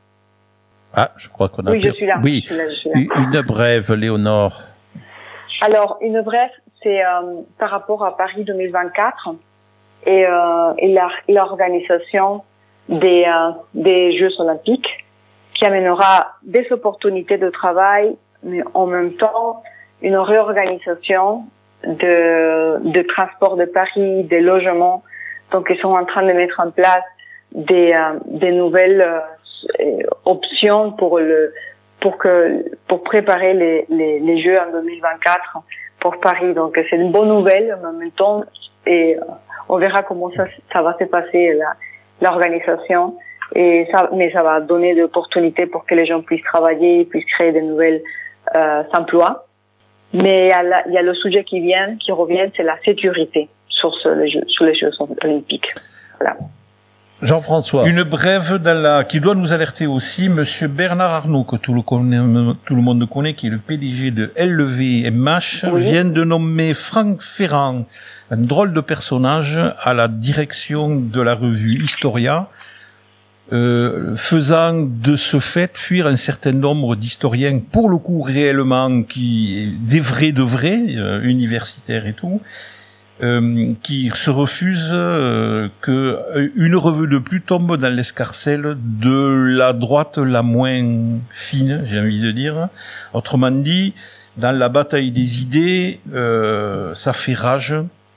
Speaker 1: Ah, je crois qu'on a...
Speaker 2: Oui, je suis là.
Speaker 1: Oui,
Speaker 2: je suis là, je suis là.
Speaker 1: Une brève, Léonore.
Speaker 2: Alors, une brève, c'est euh, par rapport à Paris deux mille vingt-quatre et, euh, et la, l'organisation des, euh, des Jeux olympiques qui amènera des opportunités de travail, mais en même temps une réorganisation de, de transport de Paris, des logements. Donc, ils sont en train de mettre en place des, euh, des nouvelles euh, options pour le, pour que, pour préparer les, les, les Jeux en deux mille vingt-quatre pour Paris. Donc, c'est une bonne nouvelle, mais en même temps, et on verra comment ça, ça va se passer, la, l'organisation. Et ça, mais ça va donner des opportunités pour que les gens puissent travailler, puissent créer de nouvelles euh, emplois. Mais il y, a la, il y a le sujet qui vient, qui revient, c'est la sécurité sur, ce, les, jeux, sur les Jeux olympiques. Voilà.
Speaker 1: Jean-François.
Speaker 4: Une brève dans la, qui doit nous alerter aussi, Monsieur Bernard Arnault, que tout le, connaît, tout le monde connaît, qui est le P D G de L V M H, oui. vient de nommer Franck Ferrand, un drôle de personnage, à la direction de la revue Historia, euh, faisant de ce fait fuir un certain nombre d'historiens, pour le coup réellement, qui, des vrais de vrais, euh, universitaires et tout, Euh, qui se refuse euh, que une revue de plus tombe dans l'escarcelle de la droite la moins fine, j'ai envie de dire. Autrement dit, dans la bataille des idées, euh, ça fait rage.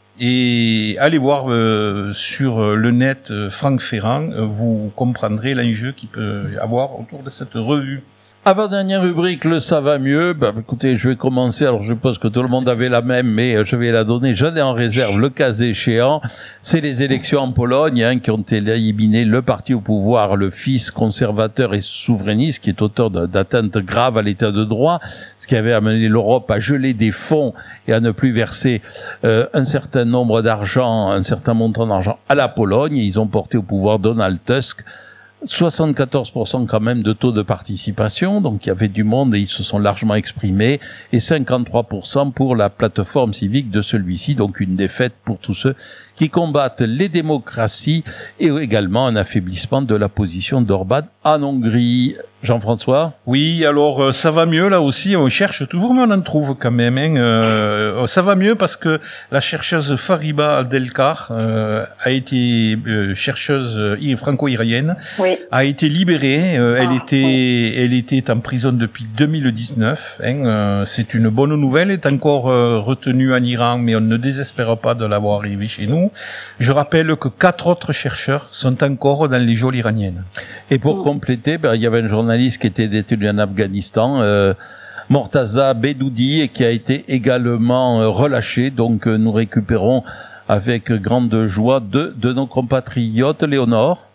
Speaker 4: Et allez voir euh, sur le net euh, Franck Ferrand, euh, vous comprendrez l'enjeu qu'il peut y avoir autour de cette revue.
Speaker 1: Avant-dernière rubrique, le ça va mieux. Bah, écoutez, je vais commencer. Alors, je suppose que tout le monde avait la même, mais je vais la donner. J'en ai en réserve, le cas échéant. C'est les élections en Pologne, hein, qui ont éliminé le parti au pouvoir, le fils conservateur et souverainiste, qui est auteur d'atteintes graves à l'état de droit, ce qui avait amené l'Europe à geler des fonds et à ne plus verser euh, un certain nombre d'argent, un certain montant d'argent à la Pologne. Et ils ont porté au pouvoir Donald Tusk. soixante-quatorze pour cent quand même de taux de participation, donc il y avait du monde et ils se sont largement exprimés, et cinquante-trois pour cent pour la plateforme civique de celui-ci, donc une défaite pour tous ceux qui combattent les démocraties, et également un affaiblissement de la position d'Orban en Hongrie. Jean-François?
Speaker 4: Oui, alors ça va mieux là aussi, on cherche toujours, mais on en trouve quand même. Hein. Euh, ça va mieux parce que la chercheuse Fariba Aldelkar euh, a été euh, chercheuse franco-iranienne,
Speaker 2: oui.
Speaker 4: a été libérée. Euh,
Speaker 2: ah,
Speaker 4: elle était,
Speaker 2: oui.
Speaker 4: elle était en prison depuis deux mille dix-neuf. Hein. Euh, c'est une bonne nouvelle. Elle est encore euh, retenue en Iran, mais on ne désespère pas de l'avoir arrivée chez nous. Je rappelle que quatre autres chercheurs sont encore dans les geôles iraniennes.
Speaker 1: Et pour mmh. compléter, ben, il y avait un journaliste qui était détenu en Afghanistan, euh, Mortaza Bedoudi, et qui a été également euh, relâché. Donc euh, nous récupérons avec grande joie deux de nos compatriotes. Léonore?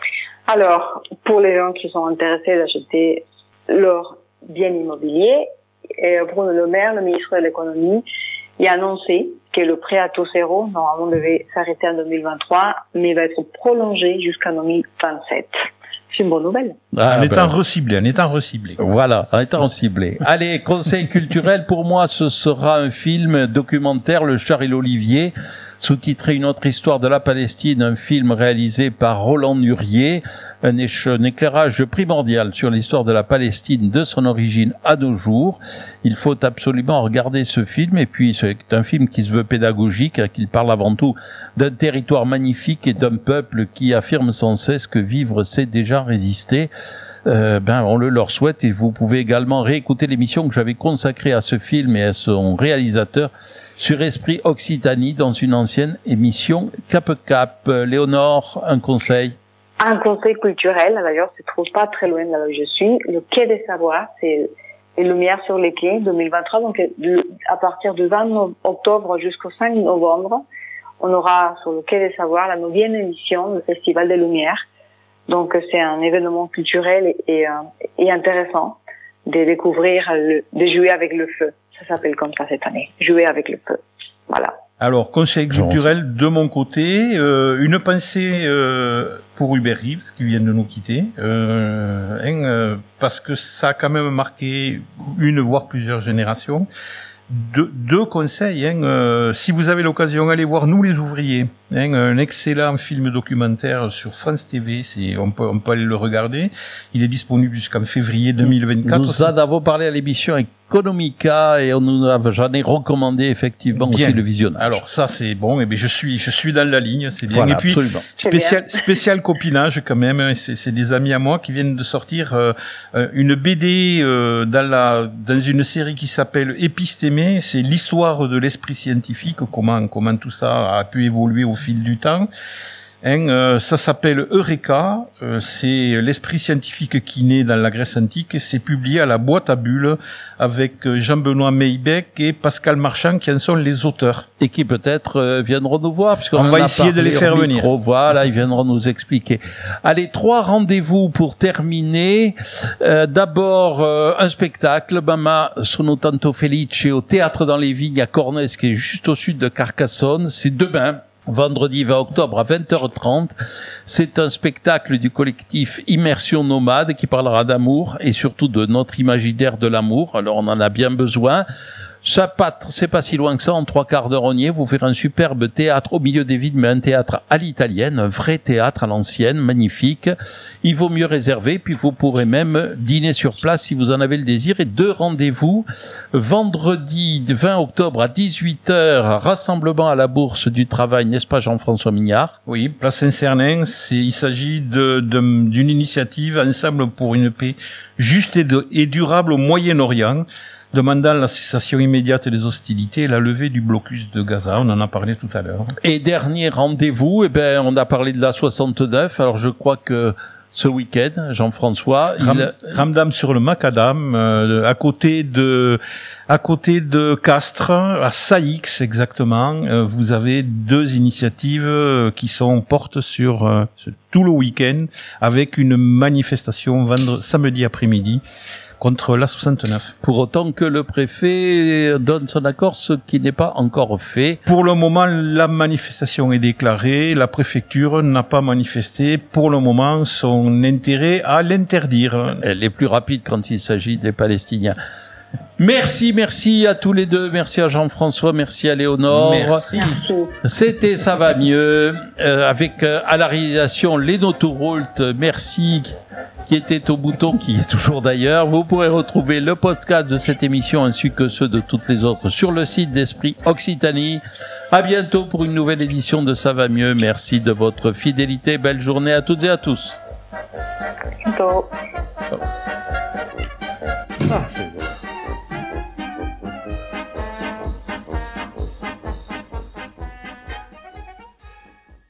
Speaker 2: Alors, pour les gens qui sont intéressés d'acheter leur bien immobilier, et Bruno Le Maire, le ministre de l'économie, il a annoncé que le prêt à taux zéro, normalement, devait s'arrêter en deux mille vingt-trois, mais va être prolongé jusqu'en deux mille vingt-sept. c'est une bonne nouvelle.
Speaker 4: Ah, en ben, étant reciblé, en étant reciblé.
Speaker 1: Voilà, en étant reciblé. Allez, conseil culturel, pour moi, ce sera un film documentaire, Le Char et l'Olivier, sous-titré Une autre histoire de la Palestine, un film réalisé par Roland Nurier, un, un éclairage primordial sur l'histoire de la Palestine de son origine à nos jours. Il faut absolument regarder ce film, et puis c'est un film qui se veut pédagogique, qu'il parle avant tout d'un territoire magnifique et d'un peuple qui affirme sans cesse que vivre c'est déjà résister. Euh, ben on le leur souhaite, et vous pouvez également réécouter l'émission que j'avais consacrée à ce film et à son réalisateur sur Esprit Occitanie dans une ancienne émission Cap Cap. Léonore, un conseil?
Speaker 2: Un conseil culturel, d'ailleurs, se trouve pas très loin de là où je suis. Le Quai des Savoirs, c'est les Lumières sur les quais deux mille vingt-trois. Donc, à partir du vingt octobre jusqu'au cinq novembre, on aura sur le Quai des Savoirs la neuvième édition du Festival des Lumières. Donc, c'est un événement culturel et, et, et intéressant de découvrir, le, de jouer avec le feu. Ça s'appelle comme ça cette année. Jouer avec le feu. Voilà.
Speaker 4: Alors, conseil culturel de mon côté, euh, une pensée euh, pour Hubert Reeves qui vient de nous quitter, euh, hein, euh, parce que ça a quand même marqué une voire plusieurs générations. Deux, deux conseils, hein, euh, si vous avez l'occasion, allez voir Nous les ouvriers, hein, un excellent film documentaire sur France T V, c'est, on peut, on peut aller le regarder. Il est disponible jusqu'en février deux mille vingt-quatre.
Speaker 1: Nous en avons parlé à l'émission Economica et on nous a jamais recommandé effectivement bien. Aussi le visionnage.
Speaker 4: Alors ça c'est bon, et bien je suis, je suis dans la ligne, c'est bien.
Speaker 1: Voilà,
Speaker 4: et puis
Speaker 1: absolument.
Speaker 4: spécial, spécial copinage quand même. C'est, c'est des amis à moi qui viennent de sortir euh, une B D euh, dans la, dans une série qui s'appelle Épistémé. C'est l'histoire de l'esprit scientifique, comment, comment tout ça a pu évoluer au fil du temps. Hein, euh, ça s'appelle Eureka, euh, c'est l'esprit scientifique qui naît dans la Grèce antique, c'est publié à la boîte à bulles avec Jean-Benoît Meilbec et Pascal Marchand qui en sont les auteurs.
Speaker 1: Et qui peut-être euh, viendront nous voir, puisqu'on
Speaker 4: on va essayer de les faire venir.
Speaker 1: Voilà, ils viendront nous expliquer. Allez, trois rendez-vous pour terminer. Euh, d'abord, euh, un spectacle, Mamma sono tanto felice, au Théâtre dans les Vignes à Cornès, qui est juste au sud de Carcassonne. C'est demain. Vendredi vingt octobre à vingt heures trente, c'est un spectacle du collectif Immersion Nomade qui parlera d'amour et surtout de notre imaginaire de l'amour. Alors on en a bien besoin. Ça patte, c'est pas si loin que ça, en trois quarts d'heure on y est, vous verrez un superbe théâtre au milieu des vignes, mais un théâtre à l'italienne, un vrai théâtre à l'ancienne, magnifique. Il vaut mieux réserver, puis vous pourrez même dîner sur place si vous en avez le désir. Et deux rendez-vous, vendredi vingt octobre à dix-huit heures, rassemblement à la Bourse du Travail, n'est-ce pas Jean-François Mignard?
Speaker 4: Oui, place Saint-Cernin, c'est, il s'agit de, de, d'une initiative Ensemble pour une paix juste et, de, et durable au Moyen-Orient, demandant la cessation immédiate des hostilités et la levée du blocus de Gaza. On en a parlé tout à l'heure.
Speaker 1: Et dernier rendez-vous, eh ben, on a parlé de la soixante-neuf. Alors, je crois que ce week-end, Jean-François,
Speaker 4: Ram, il... Ramdam sur le Macadam, euh, à côté de, à côté de Castres, à Saïx exactement, euh, vous avez deux initiatives euh, qui sont portes sur, euh, sur tout le week-end, avec une manifestation vendredi, samedi après-midi, contre la soixante-neuf.
Speaker 1: Pour autant que le préfet donne son accord, ce qui n'est pas encore fait.
Speaker 4: Pour le moment, la manifestation est déclarée. La préfecture n'a pas manifesté pour le moment son intérêt à l'interdire.
Speaker 1: Elle est plus rapide quand il s'agit des Palestiniens. Merci, merci à tous les deux. Merci à Jean-François, merci à Léonore.
Speaker 4: Merci.
Speaker 1: C'était Ça va mieux, euh, avec euh, à la réalisation Léno Touroult. Merci, qui était au bouton, qui est toujours d'ailleurs. Vous pourrez retrouver le podcast de cette émission ainsi que ceux de toutes les autres sur le site d'Esprit Occitanie. À bientôt pour une nouvelle édition de Ça va mieux. Merci de votre fidélité. Belle journée à toutes et à tous.
Speaker 2: À bientôt.